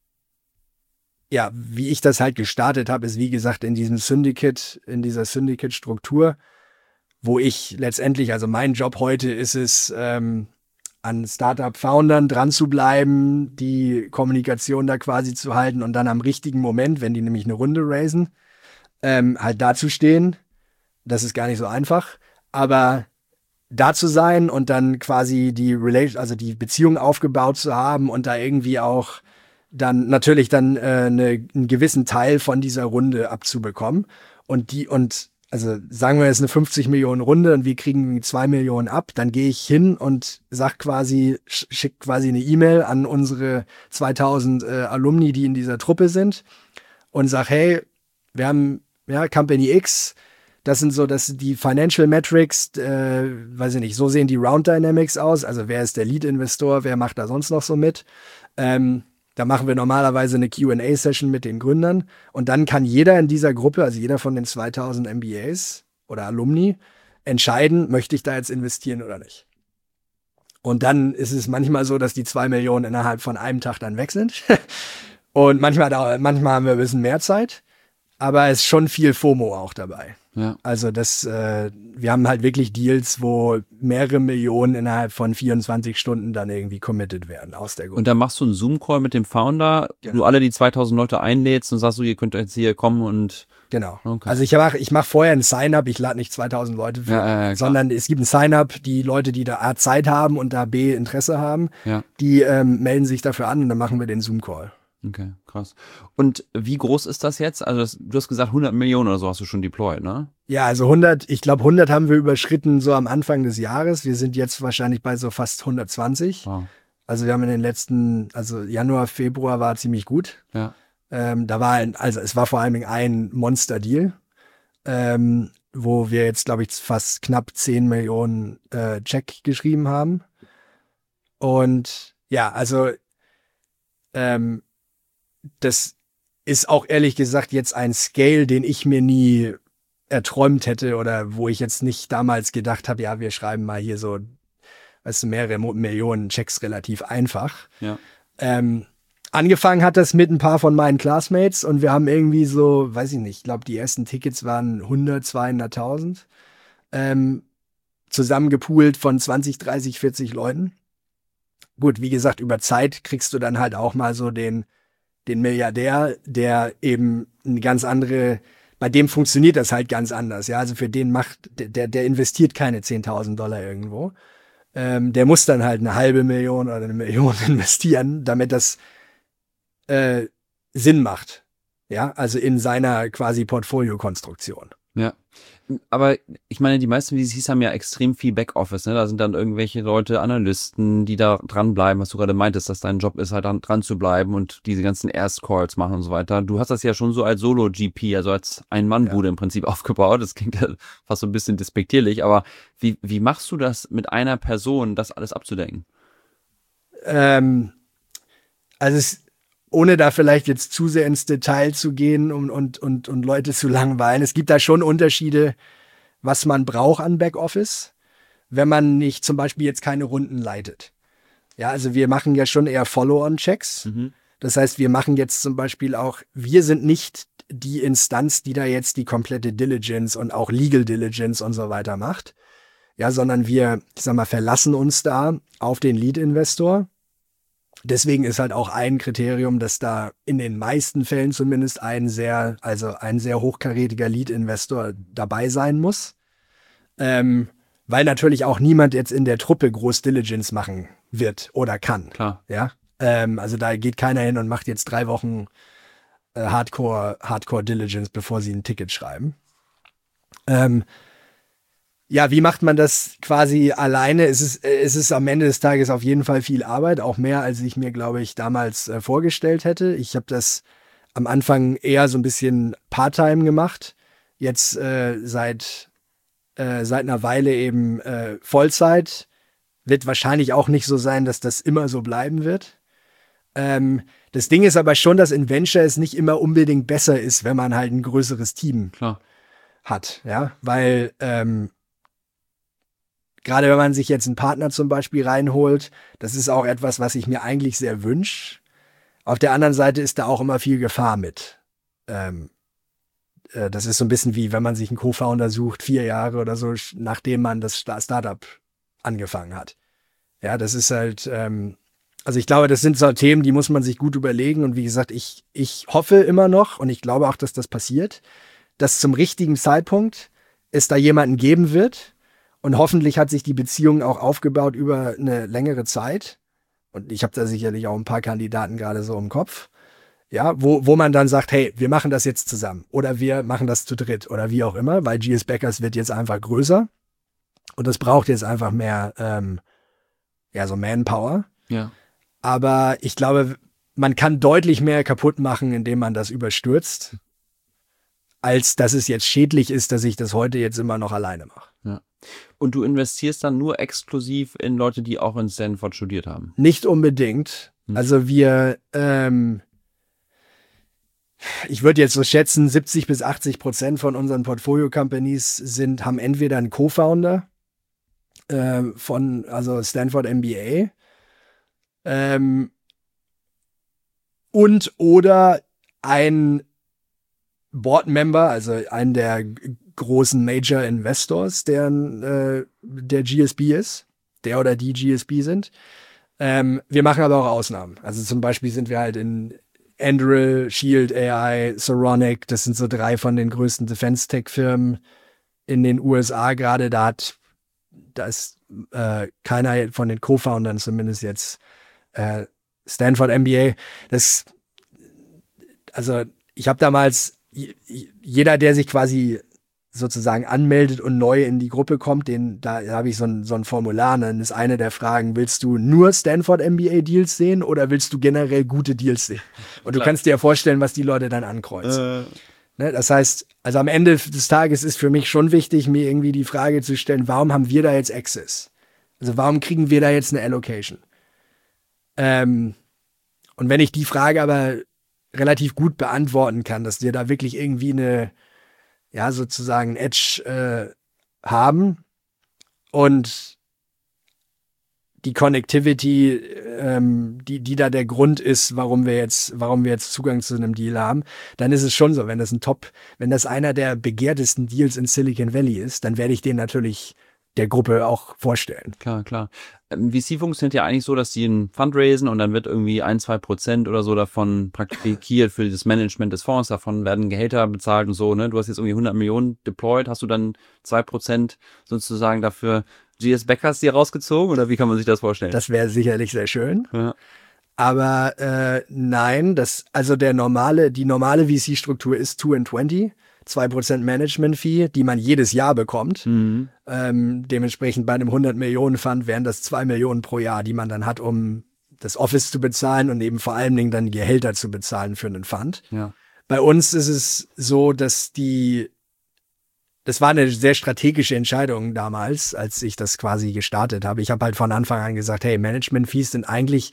ja, wie ich das halt gestartet habe, ist wie gesagt in diesem Syndicate, in dieser Syndicate-Struktur. wo ich letztendlich, also mein Job heute ist es, ähm, an Startup-Foundern dran zu bleiben, die Kommunikation da quasi zu halten und dann am richtigen Moment, wenn die nämlich eine Runde raisen, ähm, halt dazustehen. Das ist gar nicht so einfach, aber da zu sein und dann quasi die Relation, also die Beziehung aufgebaut zu haben und da irgendwie auch dann natürlich dann äh, eine, einen gewissen Teil von dieser Runde abzubekommen. Und die, und also sagen wir jetzt eine fünfzig Millionen Runde und wir kriegen zwei Millionen ab, dann gehe ich hin und sag quasi, schick quasi eine E-Mail an unsere zweitausend äh, Alumni, die in dieser Truppe sind und sag, hey, wir haben ja Company X, das sind so, das sind die Financial Metrics, äh, weiß ich nicht, so sehen die Round Dynamics aus, also wer ist der Lead-Investor, wer macht da sonst noch so mit, ähm, da machen wir normalerweise eine Q and A-Session mit den Gründern und dann kann jeder in dieser Gruppe, also jeder von den zweitausend M B As oder Alumni, entscheiden, möchte ich da jetzt investieren oder nicht. Und dann ist es manchmal so, dass die zwei Millionen innerhalb von einem Tag dann weg sind und manchmal, da, manchmal haben wir ein bisschen mehr Zeit, aber es ist schon viel FOMO auch dabei. Ja. Also das, äh, wir haben halt wirklich Deals, wo mehrere Millionen innerhalb von vierundzwanzig Stunden dann irgendwie committed werden aus der Gruppe. Und dann machst du einen Zoom-Call mit dem Founder, Genau. du alle die zweitausend Leute einlädst und sagst du, ihr könnt jetzt hier kommen und... Genau. Okay. Also ich mache ich mach vorher ein Sign-up, ich lade nicht zweitausend Leute für, Ja, ja, ja, sondern es gibt ein Sign-up, die Leute, die da A Zeit haben und da B Interesse haben, Ja. die ähm, melden sich dafür an und dann machen wir den Zoom-Call. Okay, krass. Und wie groß ist das jetzt? Also das, du hast gesagt hundert Millionen oder so hast du schon deployed, ne? Ja, also hundert, ich glaube hundert haben wir überschritten so am Anfang des Jahres. Wir sind jetzt wahrscheinlich bei so fast hundertzwanzig. Wow. Also wir haben in den letzten, also Januar, Februar war ziemlich gut. Ja. Ähm, da war ein, also es war vor allem ein Monster-Deal, ähm, wo wir jetzt, glaube ich, fast knapp zehn Millionen äh, Check geschrieben haben. Und ja, also ähm, das ist auch ehrlich gesagt jetzt ein Scale, den ich mir nie erträumt hätte oder wo ich jetzt nicht damals gedacht habe, ja, wir schreiben mal hier so, weißt du, mehrere Millionen Checks relativ einfach. Ja. Ähm, angefangen hat das mit ein paar von meinen Classmates und wir haben irgendwie so, weiß ich nicht, ich glaube, die ersten Tickets waren hundert, zweihunderttausend ähm, zusammengepoolt von zwanzig, dreißig, vierzig Leuten. Gut, wie gesagt, über Zeit kriegst du dann halt auch mal so den den Milliardär, der eben eine ganz andere, bei dem funktioniert das halt ganz anders. Ja, also für den macht, der, der investiert keine zehntausend Dollar irgendwo. Ähm, der muss dann halt eine halbe Million oder eine Million investieren, damit das äh, Sinn macht. Ja, also in seiner quasi Portfoliokonstruktion. Ja. Aber ich meine, die meisten V Cs haben ja extrem viel Backoffice, ne? Da sind dann irgendwelche Leute, Analysten, die da dranbleiben, was du gerade meintest, dass dein Job ist, halt dran, dran zu bleiben und diese ganzen Erstcalls machen und so weiter. Du hast das ja schon so als Solo-G P, also als Ein-Mann-Bude ja. im Prinzip aufgebaut. Das klingt ja fast so ein bisschen despektierlich, aber wie, wie machst du das mit einer Person, das alles abzudecken? Ähm, also es ohne da vielleicht jetzt zu sehr ins Detail zu gehen und, und, und, und Leute zu langweilen. Es gibt da schon Unterschiede, was man braucht an Backoffice, wenn man nicht zum Beispiel jetzt keine Runden leitet. Ja, also wir machen ja schon eher Follow-on-Checks. Mhm. Das heißt, wir machen jetzt zum Beispiel auch, wir sind nicht die Instanz, die da jetzt die komplette Diligence und auch Legal Diligence und so weiter macht. Ja, sondern wir, ich sag mal, verlassen uns da auf den Lead-Investor. Deswegen ist halt auch ein Kriterium, dass da in den meisten Fällen zumindest ein sehr, also ein sehr hochkarätiger Lead-Investor dabei sein muss. Ähm, weil natürlich auch niemand jetzt in der Truppe groß Diligence machen wird oder kann. Klar. Ja. Ähm, also da geht keiner hin und macht jetzt drei Wochen äh, Hardcore, Hardcore Diligence, bevor sie ein Ticket schreiben. Ähm, Ja, wie macht man das quasi alleine? Es ist, es ist am Ende des Tages auf jeden Fall viel Arbeit, auch mehr, als ich mir, glaube ich, damals äh, vorgestellt hätte. Ich habe das am Anfang eher so ein bisschen Part-Time gemacht. Jetzt äh, seit, äh, seit einer Weile eben äh, Vollzeit. Wird wahrscheinlich auch nicht so sein, dass das immer so bleiben wird. Ähm, das Ding ist aber schon, dass in Venture es nicht immer unbedingt besser ist, wenn man halt ein größeres Team Klar. hat. Ja, weil ähm, gerade wenn man sich jetzt einen Partner zum Beispiel reinholt, das ist auch etwas, was ich mir eigentlich sehr wünsche. Auf der anderen Seite ist da auch immer viel Gefahr mit. Ähm, äh, das ist so ein bisschen wie, wenn man sich einen Co-Founder sucht, vier Jahre oder so, nachdem man das Startup angefangen hat. Ja, das ist halt, ähm, also ich glaube, das sind so Themen, die muss man sich gut überlegen. Und wie gesagt, ich, ich hoffe immer noch und ich glaube auch, dass das passiert, dass zum richtigen Zeitpunkt es da jemanden geben wird. Und hoffentlich hat sich die Beziehung auch aufgebaut über eine längere Zeit. Und ich habe da sicherlich auch ein paar Kandidaten gerade so im Kopf. Ja, wo, wo man dann sagt, hey, wir machen das jetzt zusammen. Oder wir machen das zu dritt oder wie auch immer, weil G S Beckers wird jetzt einfach größer. Und das braucht jetzt einfach mehr, ähm, ja, so Manpower. Ja. Aber ich glaube, man kann deutlich mehr kaputt machen, indem man das überstürzt, als dass es jetzt schädlich ist, dass ich das heute jetzt immer noch alleine mache. Ja. Und du investierst dann nur exklusiv in Leute, die auch in Stanford studiert haben? Nicht unbedingt. Hm. Also wir, ähm, ich würde jetzt so schätzen, siebzig bis achtzig Prozent von unseren Portfolio-Companies sind, haben entweder einen Co-Founder äh, von, also Stanford M B A, ähm, und oder ein Board-Member, also einen der großen Major Investors, der, äh, der G S B ist, der oder die G S B sind. Ähm, wir machen aber auch Ausnahmen. Also zum Beispiel sind wir halt in Anduril, Shield A I, Saronic, das sind so drei von den größten Defense-Tech-Firmen in den U S A gerade. Da hat, da ist äh, keiner von den Co-Foundern zumindest jetzt äh, Stanford M B A. Das, also ich habe damals jeder, der sich quasi sozusagen anmeldet und neu in die Gruppe kommt, den, da habe ich so ein, so ein Formular, und dann ist eine der Fragen, willst du nur Stanford M B A Deals sehen oder willst du generell gute Deals sehen? Und du kannst dir ja vorstellen, was die Leute dann ankreuzen. Äh. Ne, das heißt, also am Ende des Tages ist für mich schon wichtig, mir irgendwie die Frage zu stellen, warum haben wir da jetzt Access? Also warum kriegen wir da jetzt eine Allocation? Ähm, und wenn ich die Frage aber relativ gut beantworten kann, dass wir da wirklich irgendwie eine, ja, sozusagen Edge äh, haben und die Connectivity, ähm, die, die da der Grund ist, warum wir jetzt, warum wir jetzt Zugang zu einem Deal haben, dann ist es schon so, wenn das ein Top, wenn das einer der begehrtesten Deals in Silicon Valley ist, dann werde ich den natürlich der Gruppe auch vorstellen. Klar, klar. V C funktioniert ja eigentlich so, dass die ein Fund raisen und dann wird irgendwie ein, zwei Prozent oder so davon praktiziert für das Management des Fonds. Davon werden Gehälter bezahlt und so, ne? Du hast jetzt irgendwie hundert Millionen deployed. Hast du dann zwei Prozent sozusagen dafür G S Beckers dir rausgezogen oder wie kann man sich das vorstellen? Das wäre sicherlich sehr schön. Ja. Aber äh, nein, das, also der normale, die normale V C-Struktur ist two and twenty. zwei Prozent Management-Fee, die man jedes Jahr bekommt. Mhm. Ähm, dementsprechend bei einem hundert Millionen Fund wären das zwei Millionen pro Jahr, die man dann hat, um das Office zu bezahlen und eben vor allen Dingen dann Gehälter zu bezahlen für einen Fund. Ja. Bei uns ist es so, dass die, das war eine sehr strategische Entscheidung damals, als ich das quasi gestartet habe. Ich habe halt von Anfang an gesagt, hey, Management-Fees sind eigentlich,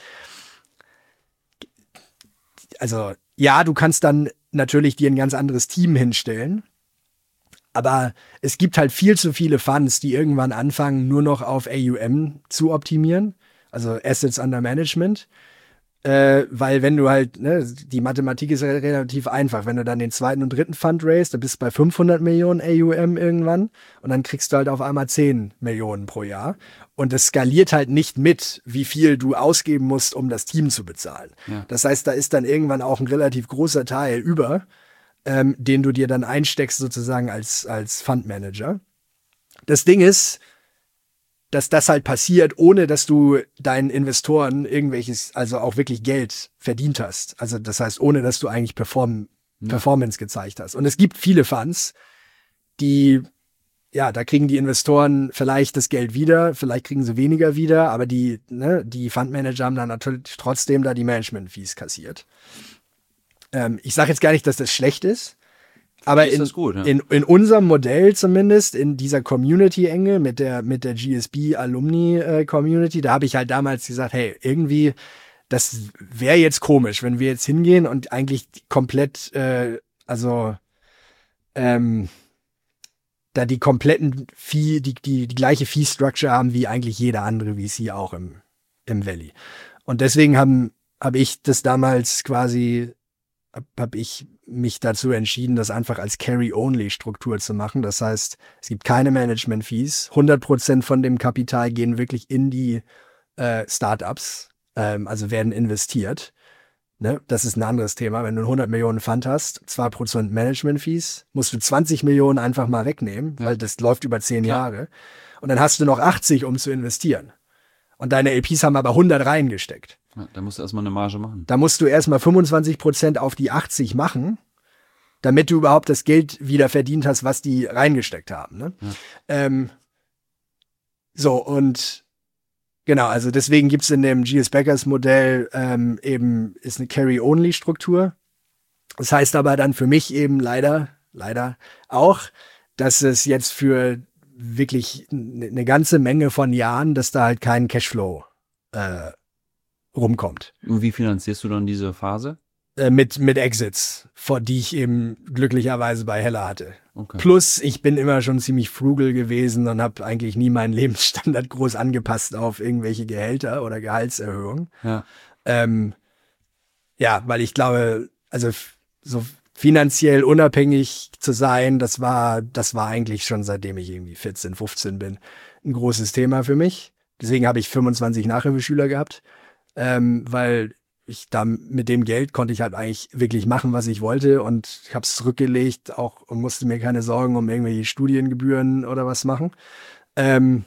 also ja, du kannst dann natürlich dir ein ganz anderes Team hinstellen. Aber es gibt halt viel zu viele Funds, die irgendwann anfangen, nur noch auf A U M zu optimieren, also Assets Under Management. Äh, weil wenn du halt, ne, die Mathematik ist relativ einfach. Wenn du dann den zweiten und dritten Fund raised, dann bist du bei fünfhundert Millionen A U M irgendwann und dann kriegst du halt auf einmal zehn Millionen pro Jahr. Und das skaliert halt nicht mit, wie viel du ausgeben musst, um das Team zu bezahlen. Ja. Das heißt, da ist dann irgendwann auch ein relativ großer Teil über, ähm, den du dir dann einsteckst sozusagen als, als Fundmanager. Das Ding ist, dass das halt passiert, ohne dass du deinen Investoren irgendwelches, also auch wirklich Geld verdient hast. Also das heißt, ohne dass du eigentlich Perform- ja. Performance gezeigt hast. Und es gibt viele Funds, die, ja, da kriegen die Investoren vielleicht das Geld wieder, vielleicht kriegen sie weniger wieder, aber die, ne, die Fundmanager haben dann natürlich trotzdem da die Management-Fees kassiert. Ähm, ich sage jetzt gar nicht, dass das schlecht ist, aber in, gut, ja. in, in unserem Modell zumindest, in dieser Community-Enge mit der, mit der G S B-Alumni-Community, da habe ich halt damals gesagt, hey, irgendwie, das wäre jetzt komisch, wenn wir jetzt hingehen und eigentlich komplett, äh, also ähm, da die kompletten Fee, die, die, die gleiche Fee-Structure haben wie eigentlich jeder andere V C auch im, im Valley. Und deswegen haben habe ich das damals quasi habe hab ich mich dazu entschieden, das einfach als Carry-Only-Struktur zu machen. Das heißt, es gibt keine Management-Fees. hundert Prozent von dem Kapital gehen wirklich in die äh, Startups, ähm, also werden investiert. Ne? Das ist ein anderes Thema. Wenn du einen hundert Millionen Fund hast, zwei Prozent Management-Fees, musst du zwanzig Millionen einfach mal wegnehmen, ja. weil das läuft über zehn Klar. Jahre. Und dann hast du noch achtzig, um zu investieren. Und deine L Ps haben aber hundert reingesteckt. Ja, da musst du erstmal eine Marge machen. Da musst du erstmal fünfundzwanzig Prozent auf die achtzig machen, damit du überhaupt das Geld wieder verdient hast, was die reingesteckt haben. Ne? Ja. Ähm, so, und genau, also deswegen gibt es in dem G S Beckers Modell ähm, eben, ist eine Carry-Only-Struktur. Das heißt aber dann für mich eben leider, leider auch, dass es jetzt für wirklich eine ganze Menge von Jahren, dass da halt kein Cashflow äh, rumkommt. Und wie finanzierst du dann diese Phase? Äh, mit, mit Exits, vor die ich eben glücklicherweise bei Hella hatte. Okay. Plus, ich bin immer schon ziemlich frugal gewesen und habe eigentlich nie meinen Lebensstandard groß angepasst auf irgendwelche Gehälter oder Gehaltserhöhungen. Ja, ähm, ja weil ich glaube, also f- so finanziell unabhängig zu sein, das war, das war eigentlich schon seitdem ich irgendwie vierzehn, fünfzehn bin, ein großes Thema für mich. Deswegen habe ich fünfundzwanzig Nachhilfeschüler gehabt. Ähm, weil ich da mit dem Geld konnte ich halt eigentlich wirklich machen, was ich wollte und ich habe es zurückgelegt auch und musste mir keine Sorgen um irgendwelche Studiengebühren oder was machen. Ähm,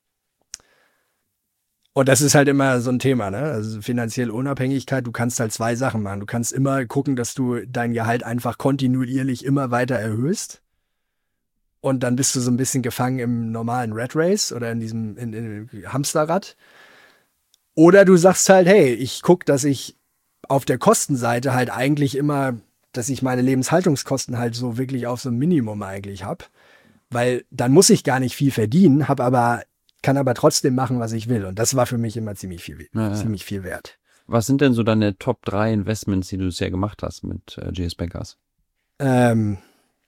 und das ist halt immer so ein Thema, ne? Also finanzielle Unabhängigkeit, du kannst halt zwei Sachen machen. Du kannst immer gucken, dass du dein Gehalt einfach kontinuierlich immer weiter erhöhst. Und dann bist du so ein bisschen gefangen im normalen Rat Race oder in diesem in, in Hamsterrad. Oder du sagst halt, hey, ich gucke, dass ich auf der Kostenseite halt eigentlich immer, dass ich meine Lebenshaltungskosten halt so wirklich auf so ein Minimum eigentlich habe. Weil dann muss ich gar nicht viel verdienen, hab aber, kann aber trotzdem machen, was ich will. Und das war für mich immer ziemlich viel, ja, ja. ziemlich viel wert. Was sind denn so deine Top drei Investments, die du bisher gemacht hast mit äh, G S Beckers? Ähm,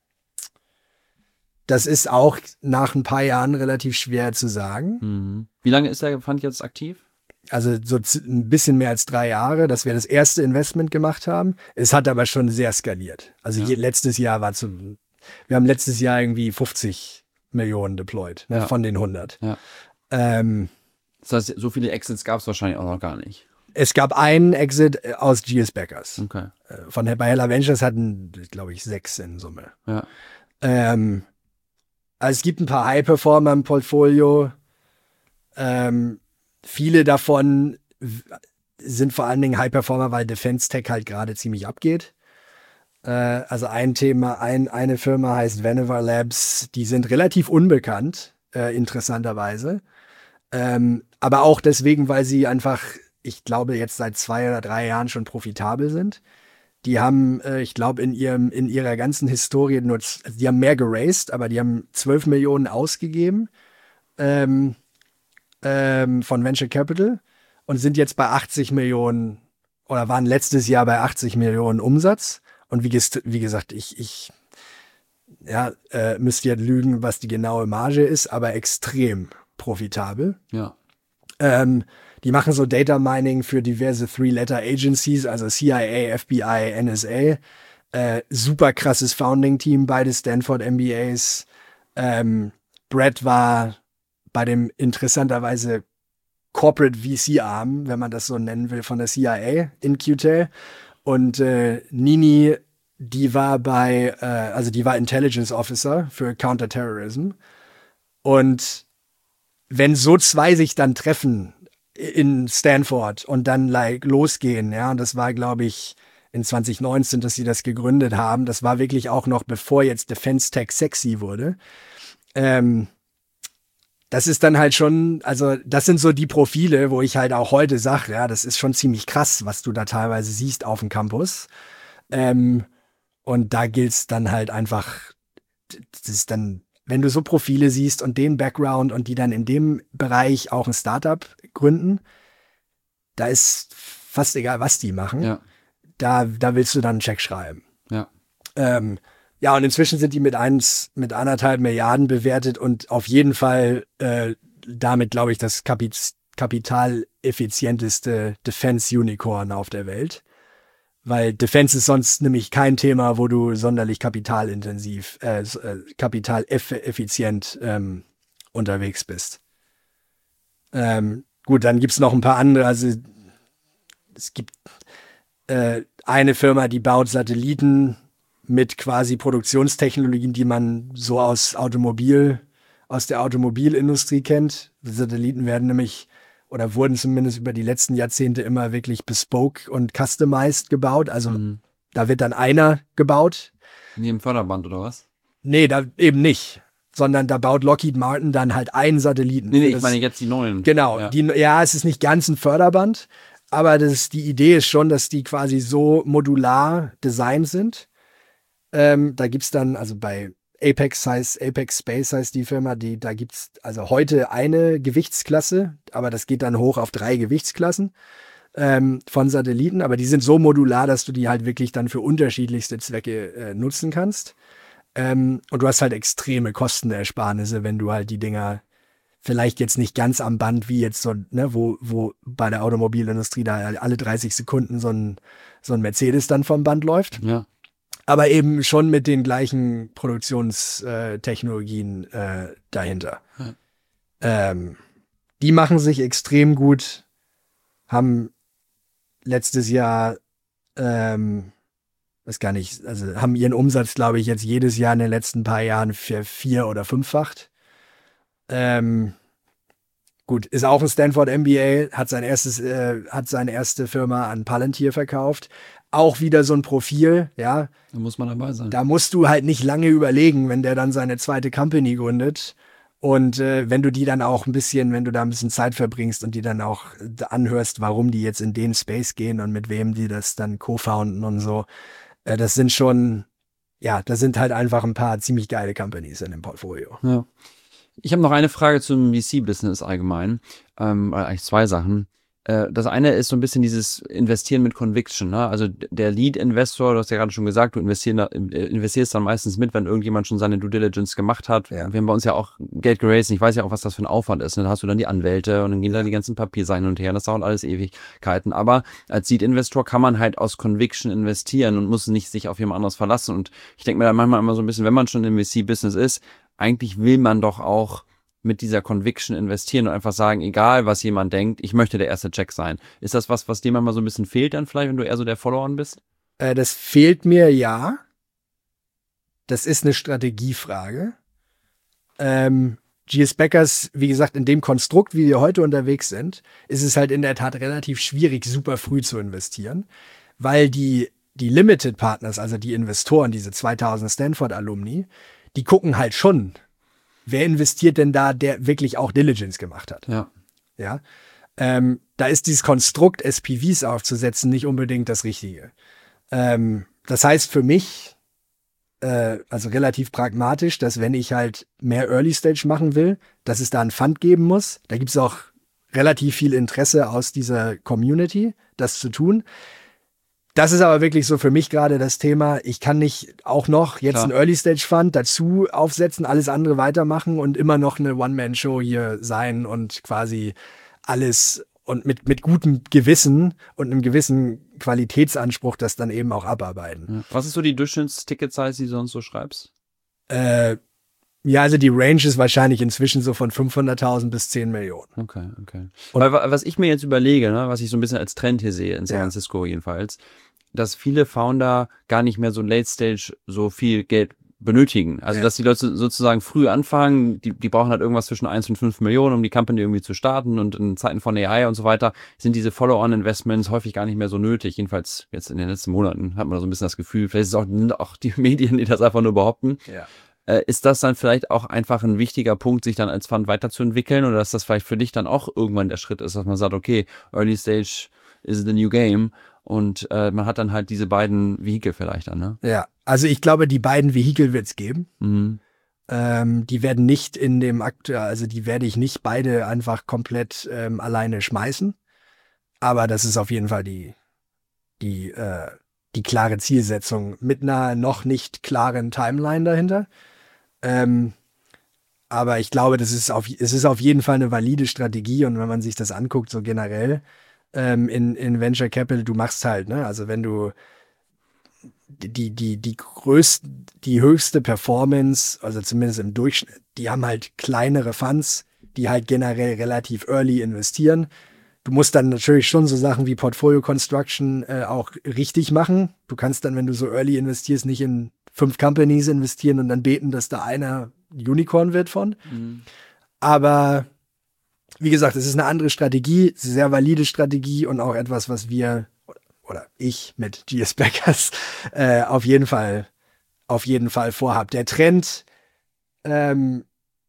das ist auch nach ein paar Jahren relativ schwer zu sagen. Mhm. Wie lange ist der Fund jetzt aktiv? Also so ein bisschen mehr als drei Jahre, dass wir das erste Investment gemacht haben. Es hat aber schon sehr skaliert. Also Ja. je, letztes Jahr war zu, wir haben letztes Jahr irgendwie fünfzig Millionen deployed, ne, Ja. von den hundert. Ja. Ähm, Das heißt, so viele Exits gab es wahrscheinlich auch noch gar nicht. es gab einen Exit aus G S Beckers. Okay. Äh, Von bei Hella Ventures hatten, glaube ich, sechs in Summe. Ja. Ähm, also es gibt ein paar High-Performer im Portfolio. Ähm, viele davon w- sind vor allen Dingen High-Performer, weil Defense Tech halt gerade ziemlich abgeht. Äh, also ein Thema, ein, eine Firma heißt Vannevar Labs, die sind relativ unbekannt, äh, interessanterweise. Ähm, aber auch deswegen, weil sie einfach, ich glaube, jetzt seit zwei oder drei Jahren schon profitabel sind. Die haben, äh, ich glaube, in ihrem, in ihrer ganzen Historie nur, z- also die haben mehr geraced, aber die haben zwölf Millionen ausgegeben ähm, ähm, von Venture Capital und sind jetzt bei achtzig Millionen oder waren letztes Jahr bei achtzig Millionen Umsatz. Und wie, gest- wie gesagt, ich, ich ja, äh, müsste jetzt lügen, was die genaue Marge ist, aber extrem profitabel. Ja. Ähm, die machen so Data Mining für diverse Three-Letter-Agencies, also C I A, F B I, N S A. Äh, super krasses Founding-Team, beide Stanford M B As. Ähm, Brett war bei dem interessanterweise Corporate V C-Arm, wenn man das so nennen will, von der C I A in Qtel. Und äh, Nini, die war bei, äh, also die war Intelligence Officer für Counterterrorism. Und wenn so zwei sich dann treffen in Stanford und dann like losgehen, ja, und das war, glaube ich, in zwanzig neunzehn, dass sie das gegründet haben, das war wirklich auch noch bevor jetzt Defense Tech sexy wurde. Ähm, das ist dann halt schon, also das sind so die Profile, wo ich halt auch heute sage, ja, das ist schon ziemlich krass, was du da teilweise siehst auf dem Campus. Ähm, und da gilt's dann halt einfach, das ist dann, wenn du so Profile siehst und den Background und die dann in dem Bereich auch ein Startup gründen, da ist fast egal, was die machen. Ja. Da, da willst du dann einen Check schreiben. Ja. Ähm, ja, und inzwischen sind die mit eins, mit anderthalb Milliarden bewertet und auf jeden Fall äh, damit, glaube ich, das Kapit- kapitaleffizienteste Defense-Unicorn auf der Welt. weil Defense ist sonst nämlich kein Thema, wo du sonderlich kapitalintensiv, äh, kapitaleffizient ähm, unterwegs bist. Ähm, gut, dann gibt's noch ein paar andere, also es gibt äh, eine Firma, die baut Satelliten mit quasi Produktionstechnologien, die man so aus Automobil, aus der Automobilindustrie kennt. Die Satelliten werden nämlich oder wurden zumindest über die letzten Jahrzehnte immer wirklich bespoke und customized gebaut. Also mhm. da wird dann einer gebaut. Nie im Förderband oder was? Nee, da eben nicht. Sondern da baut Lockheed Martin dann halt einen Satelliten. Nee, nee, ich meine jetzt die neuen. Genau. Ja. Die, ja, es ist nicht ganz ein Förderband, aber das, die Idee ist schon, dass die quasi so modular designt sind. Ähm, da gibt's dann, also bei Apex heißt, Apex Space heißt die Firma, die, da gibt's also heute eine Gewichtsklasse, aber das geht dann hoch auf drei Gewichtsklassen ähm, von Satelliten, aber die sind so modular, dass du die halt wirklich dann für unterschiedlichste Zwecke äh, nutzen kannst. Ähm, und du hast halt extreme Kostenersparnisse, wenn du halt die Dinger vielleicht jetzt nicht ganz am Band wie jetzt so, ne, wo, wo bei der Automobilindustrie da alle dreißig Sekunden so ein, so ein Mercedes dann vom Band läuft. Ja. Aber eben schon mit den gleichen Produktionstechnologien äh, dahinter. Ja. Ähm, die machen sich extrem gut, haben letztes Jahr, ähm, weiß gar nicht, also haben ihren Umsatz, glaube ich, jetzt jedes Jahr in den letzten paar Jahren für vier- oder fünffacht. Ähm, gut, ist auch ein Stanford M B A, hat sein erstes, äh, hat seine erste Firma an Palantir verkauft. Auch wieder so ein Profil, ja. Da muss man dabei sein. Da musst du halt nicht lange überlegen, wenn der dann seine zweite Company gründet. Und äh, wenn du die dann auch ein bisschen, wenn du da ein bisschen Zeit verbringst und die dann auch anhörst, warum die jetzt in den Space gehen und mit wem die das dann co-founden und so. Äh, das sind schon, ja, das sind halt einfach ein paar ziemlich geile Companies in dem Portfolio. Ja. Ich habe noch eine Frage zum V C-Business allgemein. Ähm, eigentlich zwei Sachen. Das eine ist so ein bisschen dieses Investieren mit Conviction, ne? Also der Lead-Investor, du hast ja gerade schon gesagt, du investierst dann meistens mit, wenn irgendjemand schon seine Due Diligence gemacht hat. Ja. Wir haben bei uns ja auch Geld geraced, ich weiß ja auch, was das für ein Aufwand ist. Ne? Da hast du dann die Anwälte und dann gehen da die ganzen Papierseiten und her, das dauert alles Ewigkeiten. Aber als Lead-Investor kann man halt aus Conviction investieren und muss nicht sich auf jemand anderes verlassen. Und ich denke mir da manchmal immer so ein bisschen, wenn man schon im V C-Business ist, eigentlich will man doch auch mit dieser Conviction investieren und einfach sagen, egal was jemand denkt, ich möchte der erste Check sein. Ist das was, was dir manchmal so ein bisschen fehlt dann vielleicht, wenn du eher so der Follower bist? Äh, das fehlt mir, ja. Das ist eine Strategiefrage. Ähm, G S Beckers, wie gesagt, in dem Konstrukt, wie wir heute unterwegs sind, ist es halt in der Tat relativ schwierig, super früh zu investieren, weil die, die Limited Partners, also die Investoren, diese zweitausend Stanford-Alumni, die gucken halt schon, wer investiert denn da, der wirklich auch Diligence gemacht hat? Ja. Ja. Ähm, da ist dieses Konstrukt, S P Vs aufzusetzen, nicht unbedingt das Richtige. Ähm, das heißt für mich, äh, also relativ pragmatisch, dass wenn ich halt mehr Early Stage machen will, dass es da einen Fund geben muss. Da gibt es auch relativ viel Interesse aus dieser Community, das zu tun. Das ist aber wirklich so für mich gerade das Thema. Ich kann nicht auch noch jetzt Klar. einen Early-Stage-Fund dazu aufsetzen, alles andere weitermachen und immer noch eine One-Man-Show hier sein und quasi alles und mit, mit gutem Gewissen und einem gewissen Qualitätsanspruch das dann eben auch abarbeiten. Was ist so die Durchschnitts-Ticket-Size, die du sonst so schreibst? Äh, ja, also die Range ist wahrscheinlich inzwischen so von fünfhunderttausend bis zehn Millionen. Okay, okay. Und Weil, was ich mir jetzt überlege, ne, was ich so ein bisschen als Trend hier sehe, in San Francisco ja. jedenfalls, dass viele Founder gar nicht mehr so Late Stage so viel Geld benötigen. Also, ja. dass die Leute sozusagen früh anfangen, die, die brauchen halt irgendwas zwischen eins und fünf Millionen, um die Company irgendwie zu starten, und in Zeiten von A I und so weiter sind diese Follow-on-Investments häufig gar nicht mehr so nötig. Jedenfalls jetzt in den letzten Monaten hat man da so ein bisschen das Gefühl, vielleicht ist es auch, auch die Medien, die das einfach nur behaupten. Ja. Äh, ist das dann vielleicht auch einfach ein wichtiger Punkt, sich dann als Fund weiterzuentwickeln, oder dass das vielleicht für dich dann auch irgendwann der Schritt ist, dass man sagt, okay, Early Stage is the new game. Und äh, man hat dann halt diese beiden Vehikel vielleicht dann, ne? Ja, also ich glaube, die beiden Vehikel wird es geben. Mhm. Ähm, die werden nicht in dem Akt, also die werde ich nicht beide einfach komplett ähm, alleine schmeißen. Aber das ist auf jeden Fall die, die, äh, die klare Zielsetzung mit einer noch nicht klaren Timeline dahinter. Ähm, aber ich glaube, das ist auf, es ist auf jeden Fall eine valide Strategie, und wenn man sich das anguckt, so generell, Ähm, in, in Venture Capital, du machst halt, ne, also wenn du, die, die, die größte, die höchste Performance, also zumindest im Durchschnitt, die haben halt kleinere Funds, die halt generell relativ early investieren. Du musst dann natürlich schon so Sachen wie Portfolio Construction äh, auch richtig machen. Du kannst dann, wenn du so early investierst, nicht in fünf Companies investieren und dann beten, dass da einer Unicorn wird von. Mhm. Aber wie gesagt, es ist eine andere Strategie, es ist eine sehr valide Strategie und auch etwas, was wir oder ich mit G S Backers äh, auf jeden Fall auf jeden Fall vorhab. Der Trend, ähm,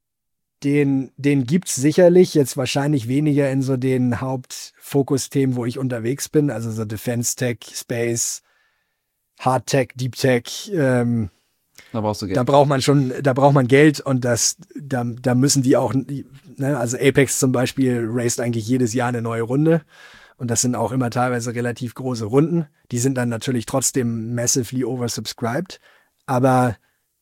den, den gibt's sicherlich, jetzt wahrscheinlich weniger in so den Hauptfokusthemen, wo ich unterwegs bin, also so Defense Tech, Space, Hard Tech, Deep Tech, ähm, da brauchst du Geld. Da braucht man schon, da braucht man Geld und das, da, da müssen die auch, ne, also Apex zum Beispiel raced eigentlich jedes Jahr eine neue Runde und das sind auch immer teilweise relativ große Runden. Die sind dann natürlich trotzdem massively oversubscribed, aber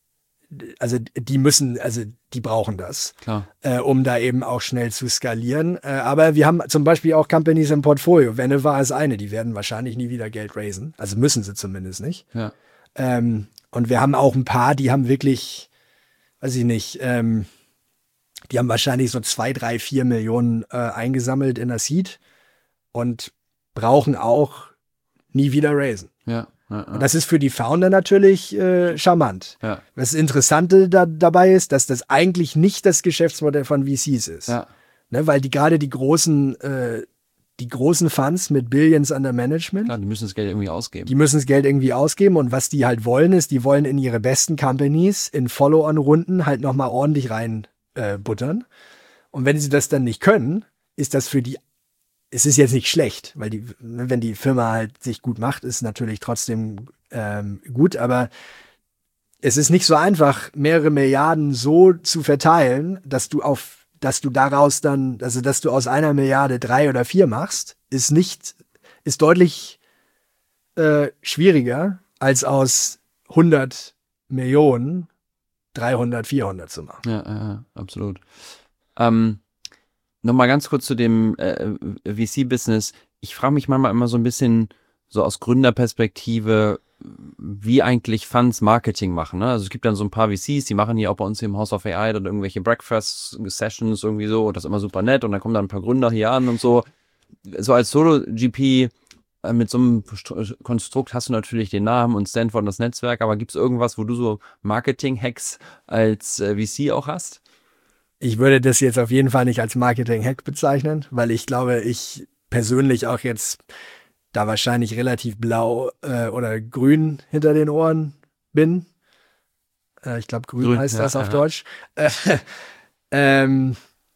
also die müssen, also die brauchen das, Klar. Äh, um da eben auch schnell zu skalieren. Äh, aber wir haben zum Beispiel auch Companies im Portfolio. Veneva ist eine, die werden wahrscheinlich nie wieder Geld raisen. Also müssen sie zumindest nicht. Ja. Ähm, und wir haben auch ein paar, die haben wirklich, weiß ich nicht, ähm, die haben wahrscheinlich so zwei, drei, vier Millionen äh, eingesammelt in der Seed und brauchen auch nie wieder raisen. Ja. Ja, ja. Und das ist für die Founder natürlich äh, charmant. Ja. Das Interessante da, dabei ist, dass das eigentlich nicht das Geschäftsmodell von V Cs ist. Ja. Ne, weil die gerade die großen, äh, die großen Funds mit Billions under Management, Klar, die müssen das Geld irgendwie ausgeben. die müssen das Geld irgendwie ausgeben und was die halt wollen ist, die wollen in ihre besten Companies in Follow-on-Runden halt nochmal ordentlich rein äh, buttern. Und wenn sie das dann nicht können, ist das für die es ist jetzt nicht schlecht, weil die, wenn die Firma halt sich gut macht, ist natürlich trotzdem ähm, gut, aber es ist nicht so einfach, mehrere Milliarden so zu verteilen, dass du auf, dass du daraus dann, also dass du aus einer Milliarde drei oder vier machst, ist nicht, ist deutlich äh, schwieriger, als aus hundert Millionen dreihundert, vierhundert zu machen. Ja, ja, absolut. Ähm, Nochmal ganz kurz zu dem äh, V C-Business. Ich frage mich manchmal immer so ein bisschen so aus Gründerperspektive, wie eigentlich Funds Marketing machen. Ne? Also es gibt dann so ein paar V Cs, die machen hier auch bei uns im House of A I dann irgendwelche Breakfast-Sessions irgendwie so und das ist immer super nett und dann kommen dann ein paar Gründer hier an und so. So als Solo-G P äh, mit so einem Konstrukt hast du natürlich den Namen und Stanford und das Netzwerk, aber gibt es irgendwas, wo du so Marketing-Hacks als äh, V C auch hast? Ich würde das jetzt auf jeden Fall nicht als Marketing-Hack bezeichnen, weil ich glaube, ich persönlich auch jetzt da wahrscheinlich relativ blau äh, oder grün hinter den Ohren bin. Äh, ich glaube, grün, grün heißt ja, das auf ja. Deutsch. Äh, ähm,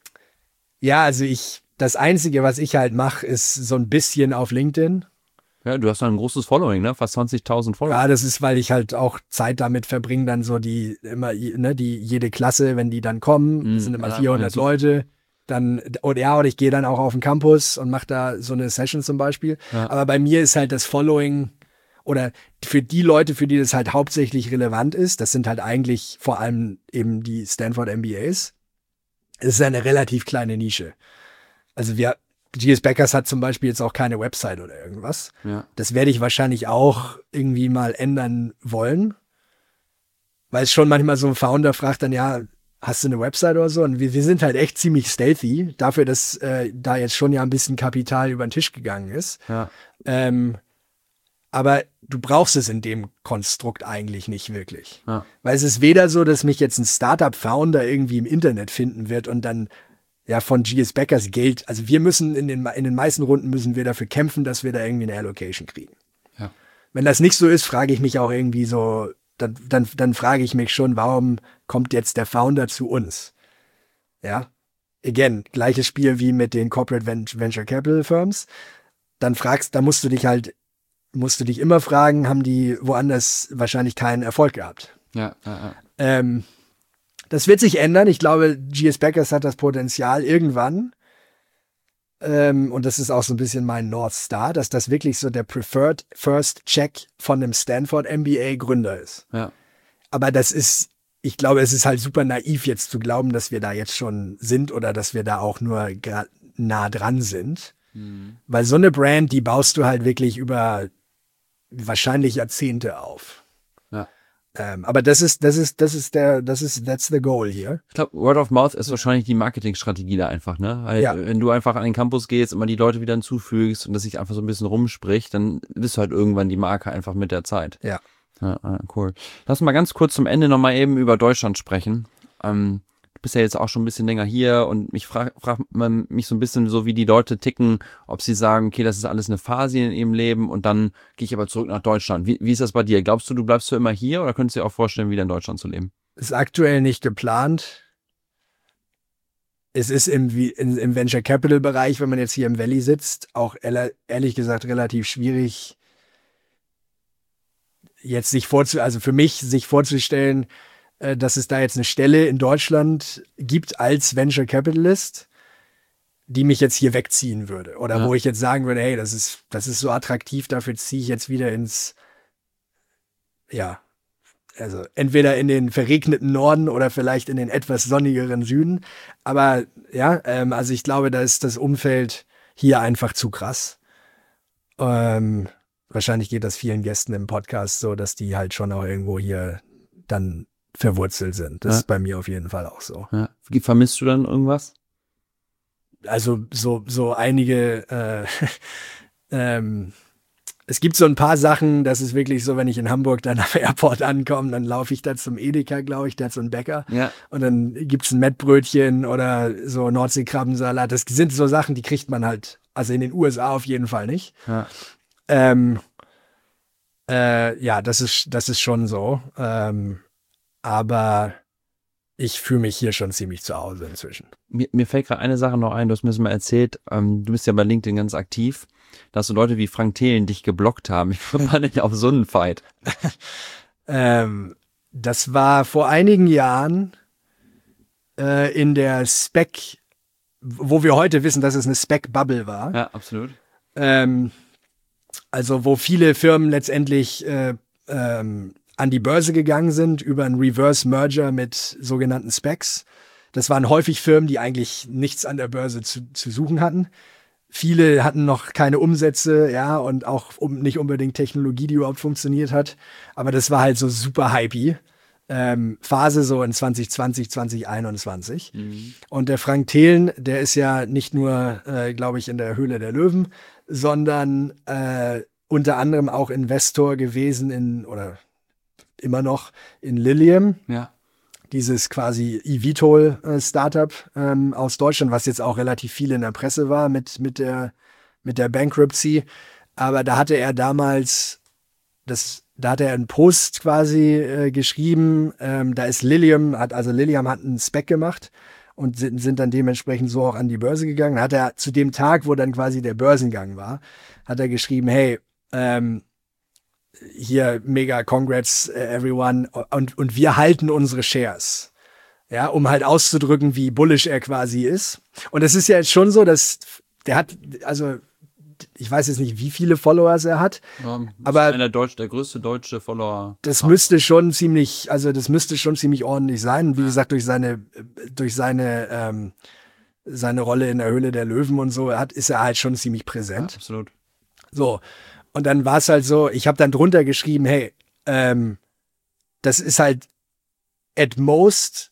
ja, also ich, das Einzige, was ich halt mache, ist so ein bisschen auf LinkedIn. Ja, du hast dann ein großes Following, ne? Fast zwanzigtausend Follower. Ja, das ist, weil ich halt auch Zeit damit verbringe, dann so die, immer, ne, die, jede Klasse, wenn die dann kommen, mm, sind immer ja, vierhundert ja, Leute, dann, oder ja, oder ich gehe dann auch auf den Campus und mache da so eine Session zum Beispiel. Ja. Aber bei mir ist halt das Following, oder für die Leute, für die das halt hauptsächlich relevant ist, das sind halt eigentlich vor allem eben die Stanford M B As. Es ist eine relativ kleine Nische. Also wir, G S Backers hat zum Beispiel jetzt auch keine Website oder irgendwas. Ja. Das werde ich wahrscheinlich auch irgendwie mal ändern wollen. Weil es schon manchmal so ein Founder fragt dann, ja, hast du eine Website oder so? Und wir, wir sind halt echt ziemlich stealthy, dafür, dass äh, da jetzt schon ja ein bisschen Kapital über den Tisch gegangen ist. Ja. Ähm, aber du brauchst es in dem Konstrukt eigentlich nicht wirklich. Ja. Weil es ist weder so, dass mich jetzt ein Startup-Founder irgendwie im Internet finden wird und dann ja von G S Backers Geld, also wir müssen in den, in den meisten Runden müssen wir dafür kämpfen, dass wir da irgendwie eine Allocation kriegen. Ja. Wenn das nicht so ist, frage ich mich auch irgendwie so, dann, dann, dann frage ich mich schon, warum kommt jetzt der Founder zu uns? Ja, again, gleiches Spiel wie mit den Corporate Venture Capital Firms. Dann fragst, da musst du dich halt, musst du dich immer fragen, haben die woanders wahrscheinlich keinen Erfolg gehabt? Ja, ja, ja. Ähm, Das wird sich ändern. Ich glaube, G S Backers hat das Potenzial irgendwann, ähm, und das ist auch so ein bisschen mein North Star, dass das wirklich so der Preferred First Check von einem Stanford M B A Gründer ist. Ja. Aber das ist, ich glaube, es ist halt super naiv jetzt zu glauben, dass wir da jetzt schon sind oder dass wir da auch nur nah dran sind. Mhm. Weil so eine Brand, die baust du halt wirklich über wahrscheinlich Jahrzehnte auf. Ja. Ähm, aber das ist, das ist, das ist der, das ist, that's the goal hier. Ich glaube, Word of Mouth ist wahrscheinlich die Marketingstrategie da einfach, ne? Weil Ja. wenn du einfach an den Campus gehst, immer die Leute wieder hinzufügst und das sich einfach so ein bisschen rumspricht, dann bist du halt irgendwann die Marke einfach mit der Zeit. Ja. Ja, ja, cool. Lass mal ganz kurz zum Ende nochmal eben über Deutschland sprechen. Ähm, du bist ja jetzt auch schon ein bisschen länger hier und mich fragt frag man mich so ein bisschen so, wie die Leute ticken, ob sie sagen, okay, das ist alles eine Phase in ihrem Leben und dann gehe ich aber zurück nach Deutschland. Wie, wie ist das bei dir? Glaubst du, du bleibst für immer hier oder könntest du dir auch vorstellen, wieder in Deutschland zu leben? Ist aktuell nicht geplant. Es ist im, in, im Venture Capital Bereich, wenn man jetzt hier im Valley sitzt, auch ehrlich gesagt relativ schwierig, jetzt sich vorzu, also für mich sich vorzustellen, äh, dass es da jetzt eine Stelle in Deutschland gibt als Venture Capitalist, die mich jetzt hier wegziehen würde. Oder Ja. wo ich jetzt sagen würde, hey, das ist, das ist so attraktiv, dafür ziehe ich jetzt wieder ins, ja, also entweder in den verregneten Norden oder vielleicht in den etwas sonnigeren Süden. Aber ja, ähm, also ich glaube, da ist das Umfeld hier einfach zu krass. Ähm, wahrscheinlich geht das vielen Gästen im Podcast so, dass die halt schon auch irgendwo hier dann verwurzelt sind. Das Ja. ist bei mir auf jeden Fall auch so. Ja. Vermisst du dann irgendwas? Also so, so einige, äh, ähm, es gibt so ein paar Sachen, das ist wirklich so, wenn ich in Hamburg dann am Airport ankomme, dann laufe ich da zum Edeka, glaube ich, da hat so einen Bäcker. Ja. Und dann gibt's ein Mettbrötchen oder so Nordseekrabbensalat. Das sind so Sachen, die kriegt man halt, also in den U S A auf jeden Fall nicht. Ja. Ähm, äh, ja, das ist, das ist schon so. Ähm, aber ich fühle mich hier schon ziemlich zu Hause inzwischen. Mir, mir fällt gerade eine Sache noch ein, du hast mir das mal erzählt, ähm, du bist ja bei LinkedIn ganz aktiv, dass so Leute wie Frank Thelen dich geblockt haben. Ich war nicht auf so einen Fight. Ähm, das war vor einigen Jahren äh, in der Spec, wo wir heute wissen, dass es eine Spec-Bubble war. Ja, absolut. Ähm, also wo viele Firmen letztendlich äh, ähm, an die Börse gegangen sind über einen Reverse-Merger mit sogenannten Specs. Das waren häufig Firmen, die eigentlich nichts an der Börse zu, zu suchen hatten. Viele hatten noch keine Umsätze, ja, und auch um, nicht unbedingt Technologie, die überhaupt funktioniert hat. Aber das war halt so super hypey. Ähm, Phase so in zwanzig zwanzig, zwanzig einundzwanzig. Mhm. Und der Frank Thelen, der ist ja nicht nur, äh, glaube ich, in der Höhle der Löwen, sondern äh, unter anderem auch Investor gewesen in, oder immer noch in Lilium, Ja. dieses quasi eVTOL-Startup ähm, aus Deutschland, was jetzt auch relativ viel in der Presse war mit, mit, der, mit der Bankruptcy. Aber da hatte er damals, das, da hat er einen Post quasi äh, geschrieben, ähm, da ist Lilium, hat, also Lilium hat einen Spec gemacht und sind, sind dann dementsprechend so auch an die Börse gegangen. Hat er zu dem Tag, wo dann quasi der Börsengang war, hat er geschrieben, hey, ähm, hier mega congrats everyone und, und wir halten unsere Shares. Ja, um halt auszudrücken, wie bullish er quasi ist. Und es ist ja jetzt schon so, dass der hat, also ich weiß jetzt nicht, wie viele Followers er hat, Ja, aber einer der, Deutsch, der größte deutsche Follower. das müsste schon ziemlich, also das müsste schon ziemlich ordentlich sein. Wie gesagt, durch seine, durch seine, ähm, seine Rolle in der Höhle der Löwen und so, hat, ist er halt schon ziemlich präsent. Ja, absolut. So. Und dann war es halt so, ich habe dann drunter geschrieben, hey, ähm, das ist halt at most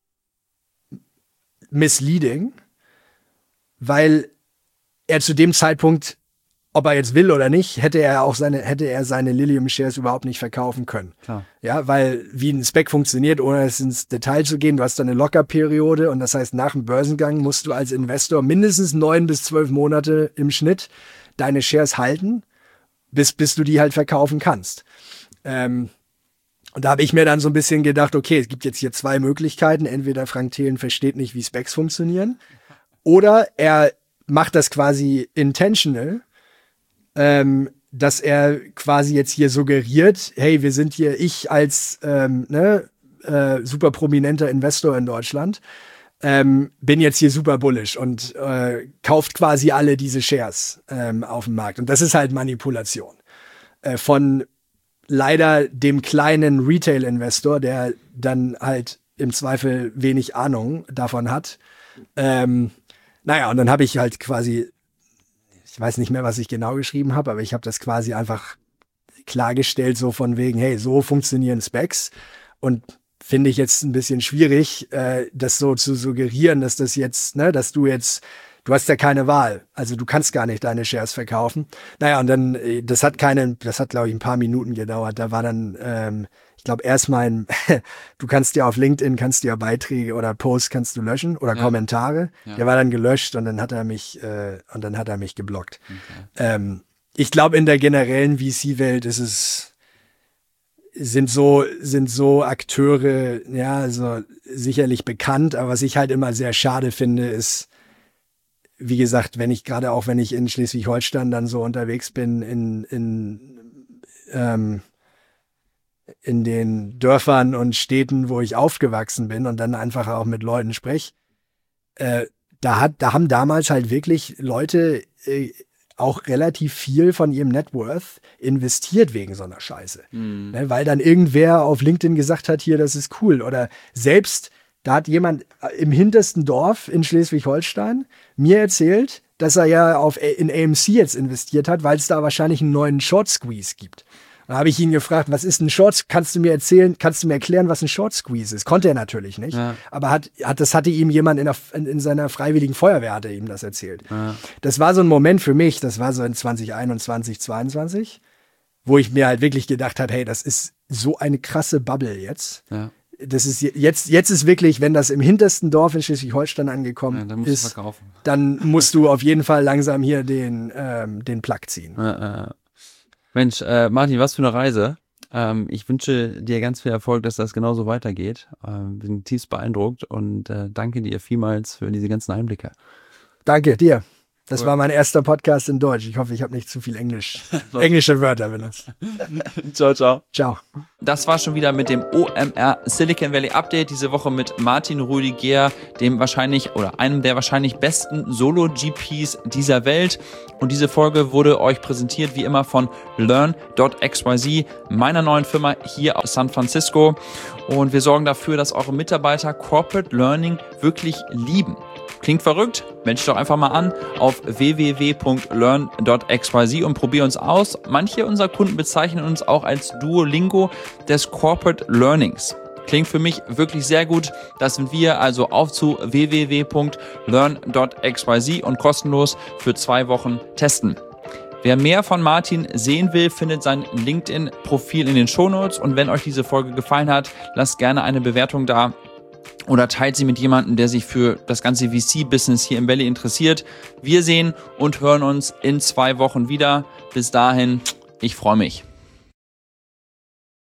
misleading, weil er zu dem Zeitpunkt, ob er jetzt will oder nicht, hätte er auch seine, hätte er seine Lilium Shares überhaupt nicht verkaufen können. Klar. Ja, weil wie ein Spec funktioniert, ohne jetzt ins Detail zu gehen, du hast da eine Lockerperiode und das heißt, nach dem Börsengang musst du als Investor mindestens neun bis zwölf Monate im Schnitt deine Shares halten, bis, bis du die halt verkaufen kannst. Ähm, und da habe ich mir dann so ein bisschen gedacht, okay, es gibt jetzt hier zwei Möglichkeiten. Entweder Frank Thelen versteht nicht, wie Specs funktionieren, oder er macht das quasi intentional, ähm, dass er quasi jetzt hier suggeriert, hey, wir sind hier, ich als ähm, ne, äh, super prominenter Investor in Deutschland, ähm, bin jetzt hier super bullish und äh, kauft quasi alle diese Shares ähm, auf dem Markt. Und das ist halt Manipulation äh, von leider dem kleinen Retail-Investor, der dann halt im Zweifel wenig Ahnung davon hat. Ähm, naja, und dann habe ich halt quasi, ich weiß nicht mehr, was ich genau geschrieben habe, aber ich habe das quasi einfach klargestellt, so von wegen, hey, so funktionieren Specs. Und finde ich jetzt ein bisschen schwierig, äh, das so zu suggerieren, dass das jetzt, ne, dass du jetzt, du hast ja keine Wahl. Also du kannst gar nicht deine Shares verkaufen. Naja, und dann, das hat keine, das hat, glaube ich, ein paar Minuten gedauert. Da war dann, ähm, ich glaube, erstmal ein, du kannst ja auf LinkedIn, kannst du ja Beiträge oder Posts kannst du löschen oder ja. Kommentare. Ja. Der war dann gelöscht und dann hat er mich, äh, und dann hat er mich geblockt. Okay. Ähm, ich glaube, in der generellen V C-Welt ist es, sind so, sind so Akteure, ja, also sicherlich bekannt, aber was ich halt immer sehr schade finde, ist, wie gesagt, wenn ich gerade auch, wenn ich in Schleswig-Holstein dann so unterwegs bin, in, in, ähm, in den Dörfern und Städten, wo ich aufgewachsen bin und dann einfach auch mit Leuten spreche, äh, da hat, da haben damals halt wirklich Leute äh, auch relativ viel von ihrem Net Worth investiert wegen so einer Scheiße. Mhm. Ne, weil dann irgendwer auf LinkedIn gesagt hat, hier, das ist cool. Oder selbst, da hat jemand im hintersten Dorf in Schleswig-Holstein mir erzählt, dass er ja auf, in A M C jetzt investiert hat, weil es da wahrscheinlich einen neuen Short Squeeze gibt. Da habe ich ihn gefragt, was ist ein Short, kannst du mir erzählen, kannst du mir erklären, was ein Short Squeeze ist? Konnte er natürlich nicht, ja. aber hat, hat, das hatte ihm jemand in, der, in, in seiner freiwilligen Feuerwehr hatte ihm das erzählt. Ja. Das war so ein Moment für mich, das war so in zwanzig einundzwanzig, zweiundzwanzig, wo ich mir halt wirklich gedacht habe, hey, das ist so eine krasse Bubble jetzt. Ja. Das ist jetzt, jetzt ist wirklich, wenn das im hintersten Dorf in Schleswig-Holstein angekommen ja, dann musst ist, du dann musst du auf jeden Fall langsam hier den, ähm, den Plug ziehen. Ja, äh. Mensch, äh, Martin, was für eine Reise. Ähm, ich wünsche dir ganz viel Erfolg, dass das genauso weitergeht. Ähm, bin tiefst beeindruckt und äh, danke dir vielmals für diese ganzen Einblicke. Danke dir. Das cool. war mein erster Podcast in Deutsch. Ich hoffe, ich habe nicht zu viel Englisch, englische Wörter benutzt. Ciao, ciao. Ciao. Das war schon wieder mit dem O M R Silicon Valley Update. Diese Woche mit Martin Rüdiger, dem wahrscheinlich oder einem der wahrscheinlich besten Solo-G Ps dieser Welt. Und diese Folge wurde euch präsentiert wie immer von learn Punkt x y z, meiner neuen Firma hier aus San Francisco. Und wir sorgen dafür, dass eure Mitarbeiter Corporate Learning wirklich lieben. Klingt verrückt? Melde dich doch einfach mal an auf w w w Punkt learn Punkt x y z und probier uns aus. Manche unserer Kunden bezeichnen uns auch als Duolingo des Corporate Learnings. Klingt für mich wirklich sehr gut. Das sind wir, also auf zu w w w Punkt learn Punkt x y z und kostenlos für zwei Wochen testen. Wer mehr von Martin sehen will, findet sein LinkedIn-Profil in den Shownotes. Und wenn euch diese Folge gefallen hat, lasst gerne eine Bewertung da. Oder teilt sie mit jemandem, der sich für das ganze V C-Business hier im Valley interessiert. Wir sehen und hören uns in zwei Wochen wieder. Bis dahin, ich freue mich.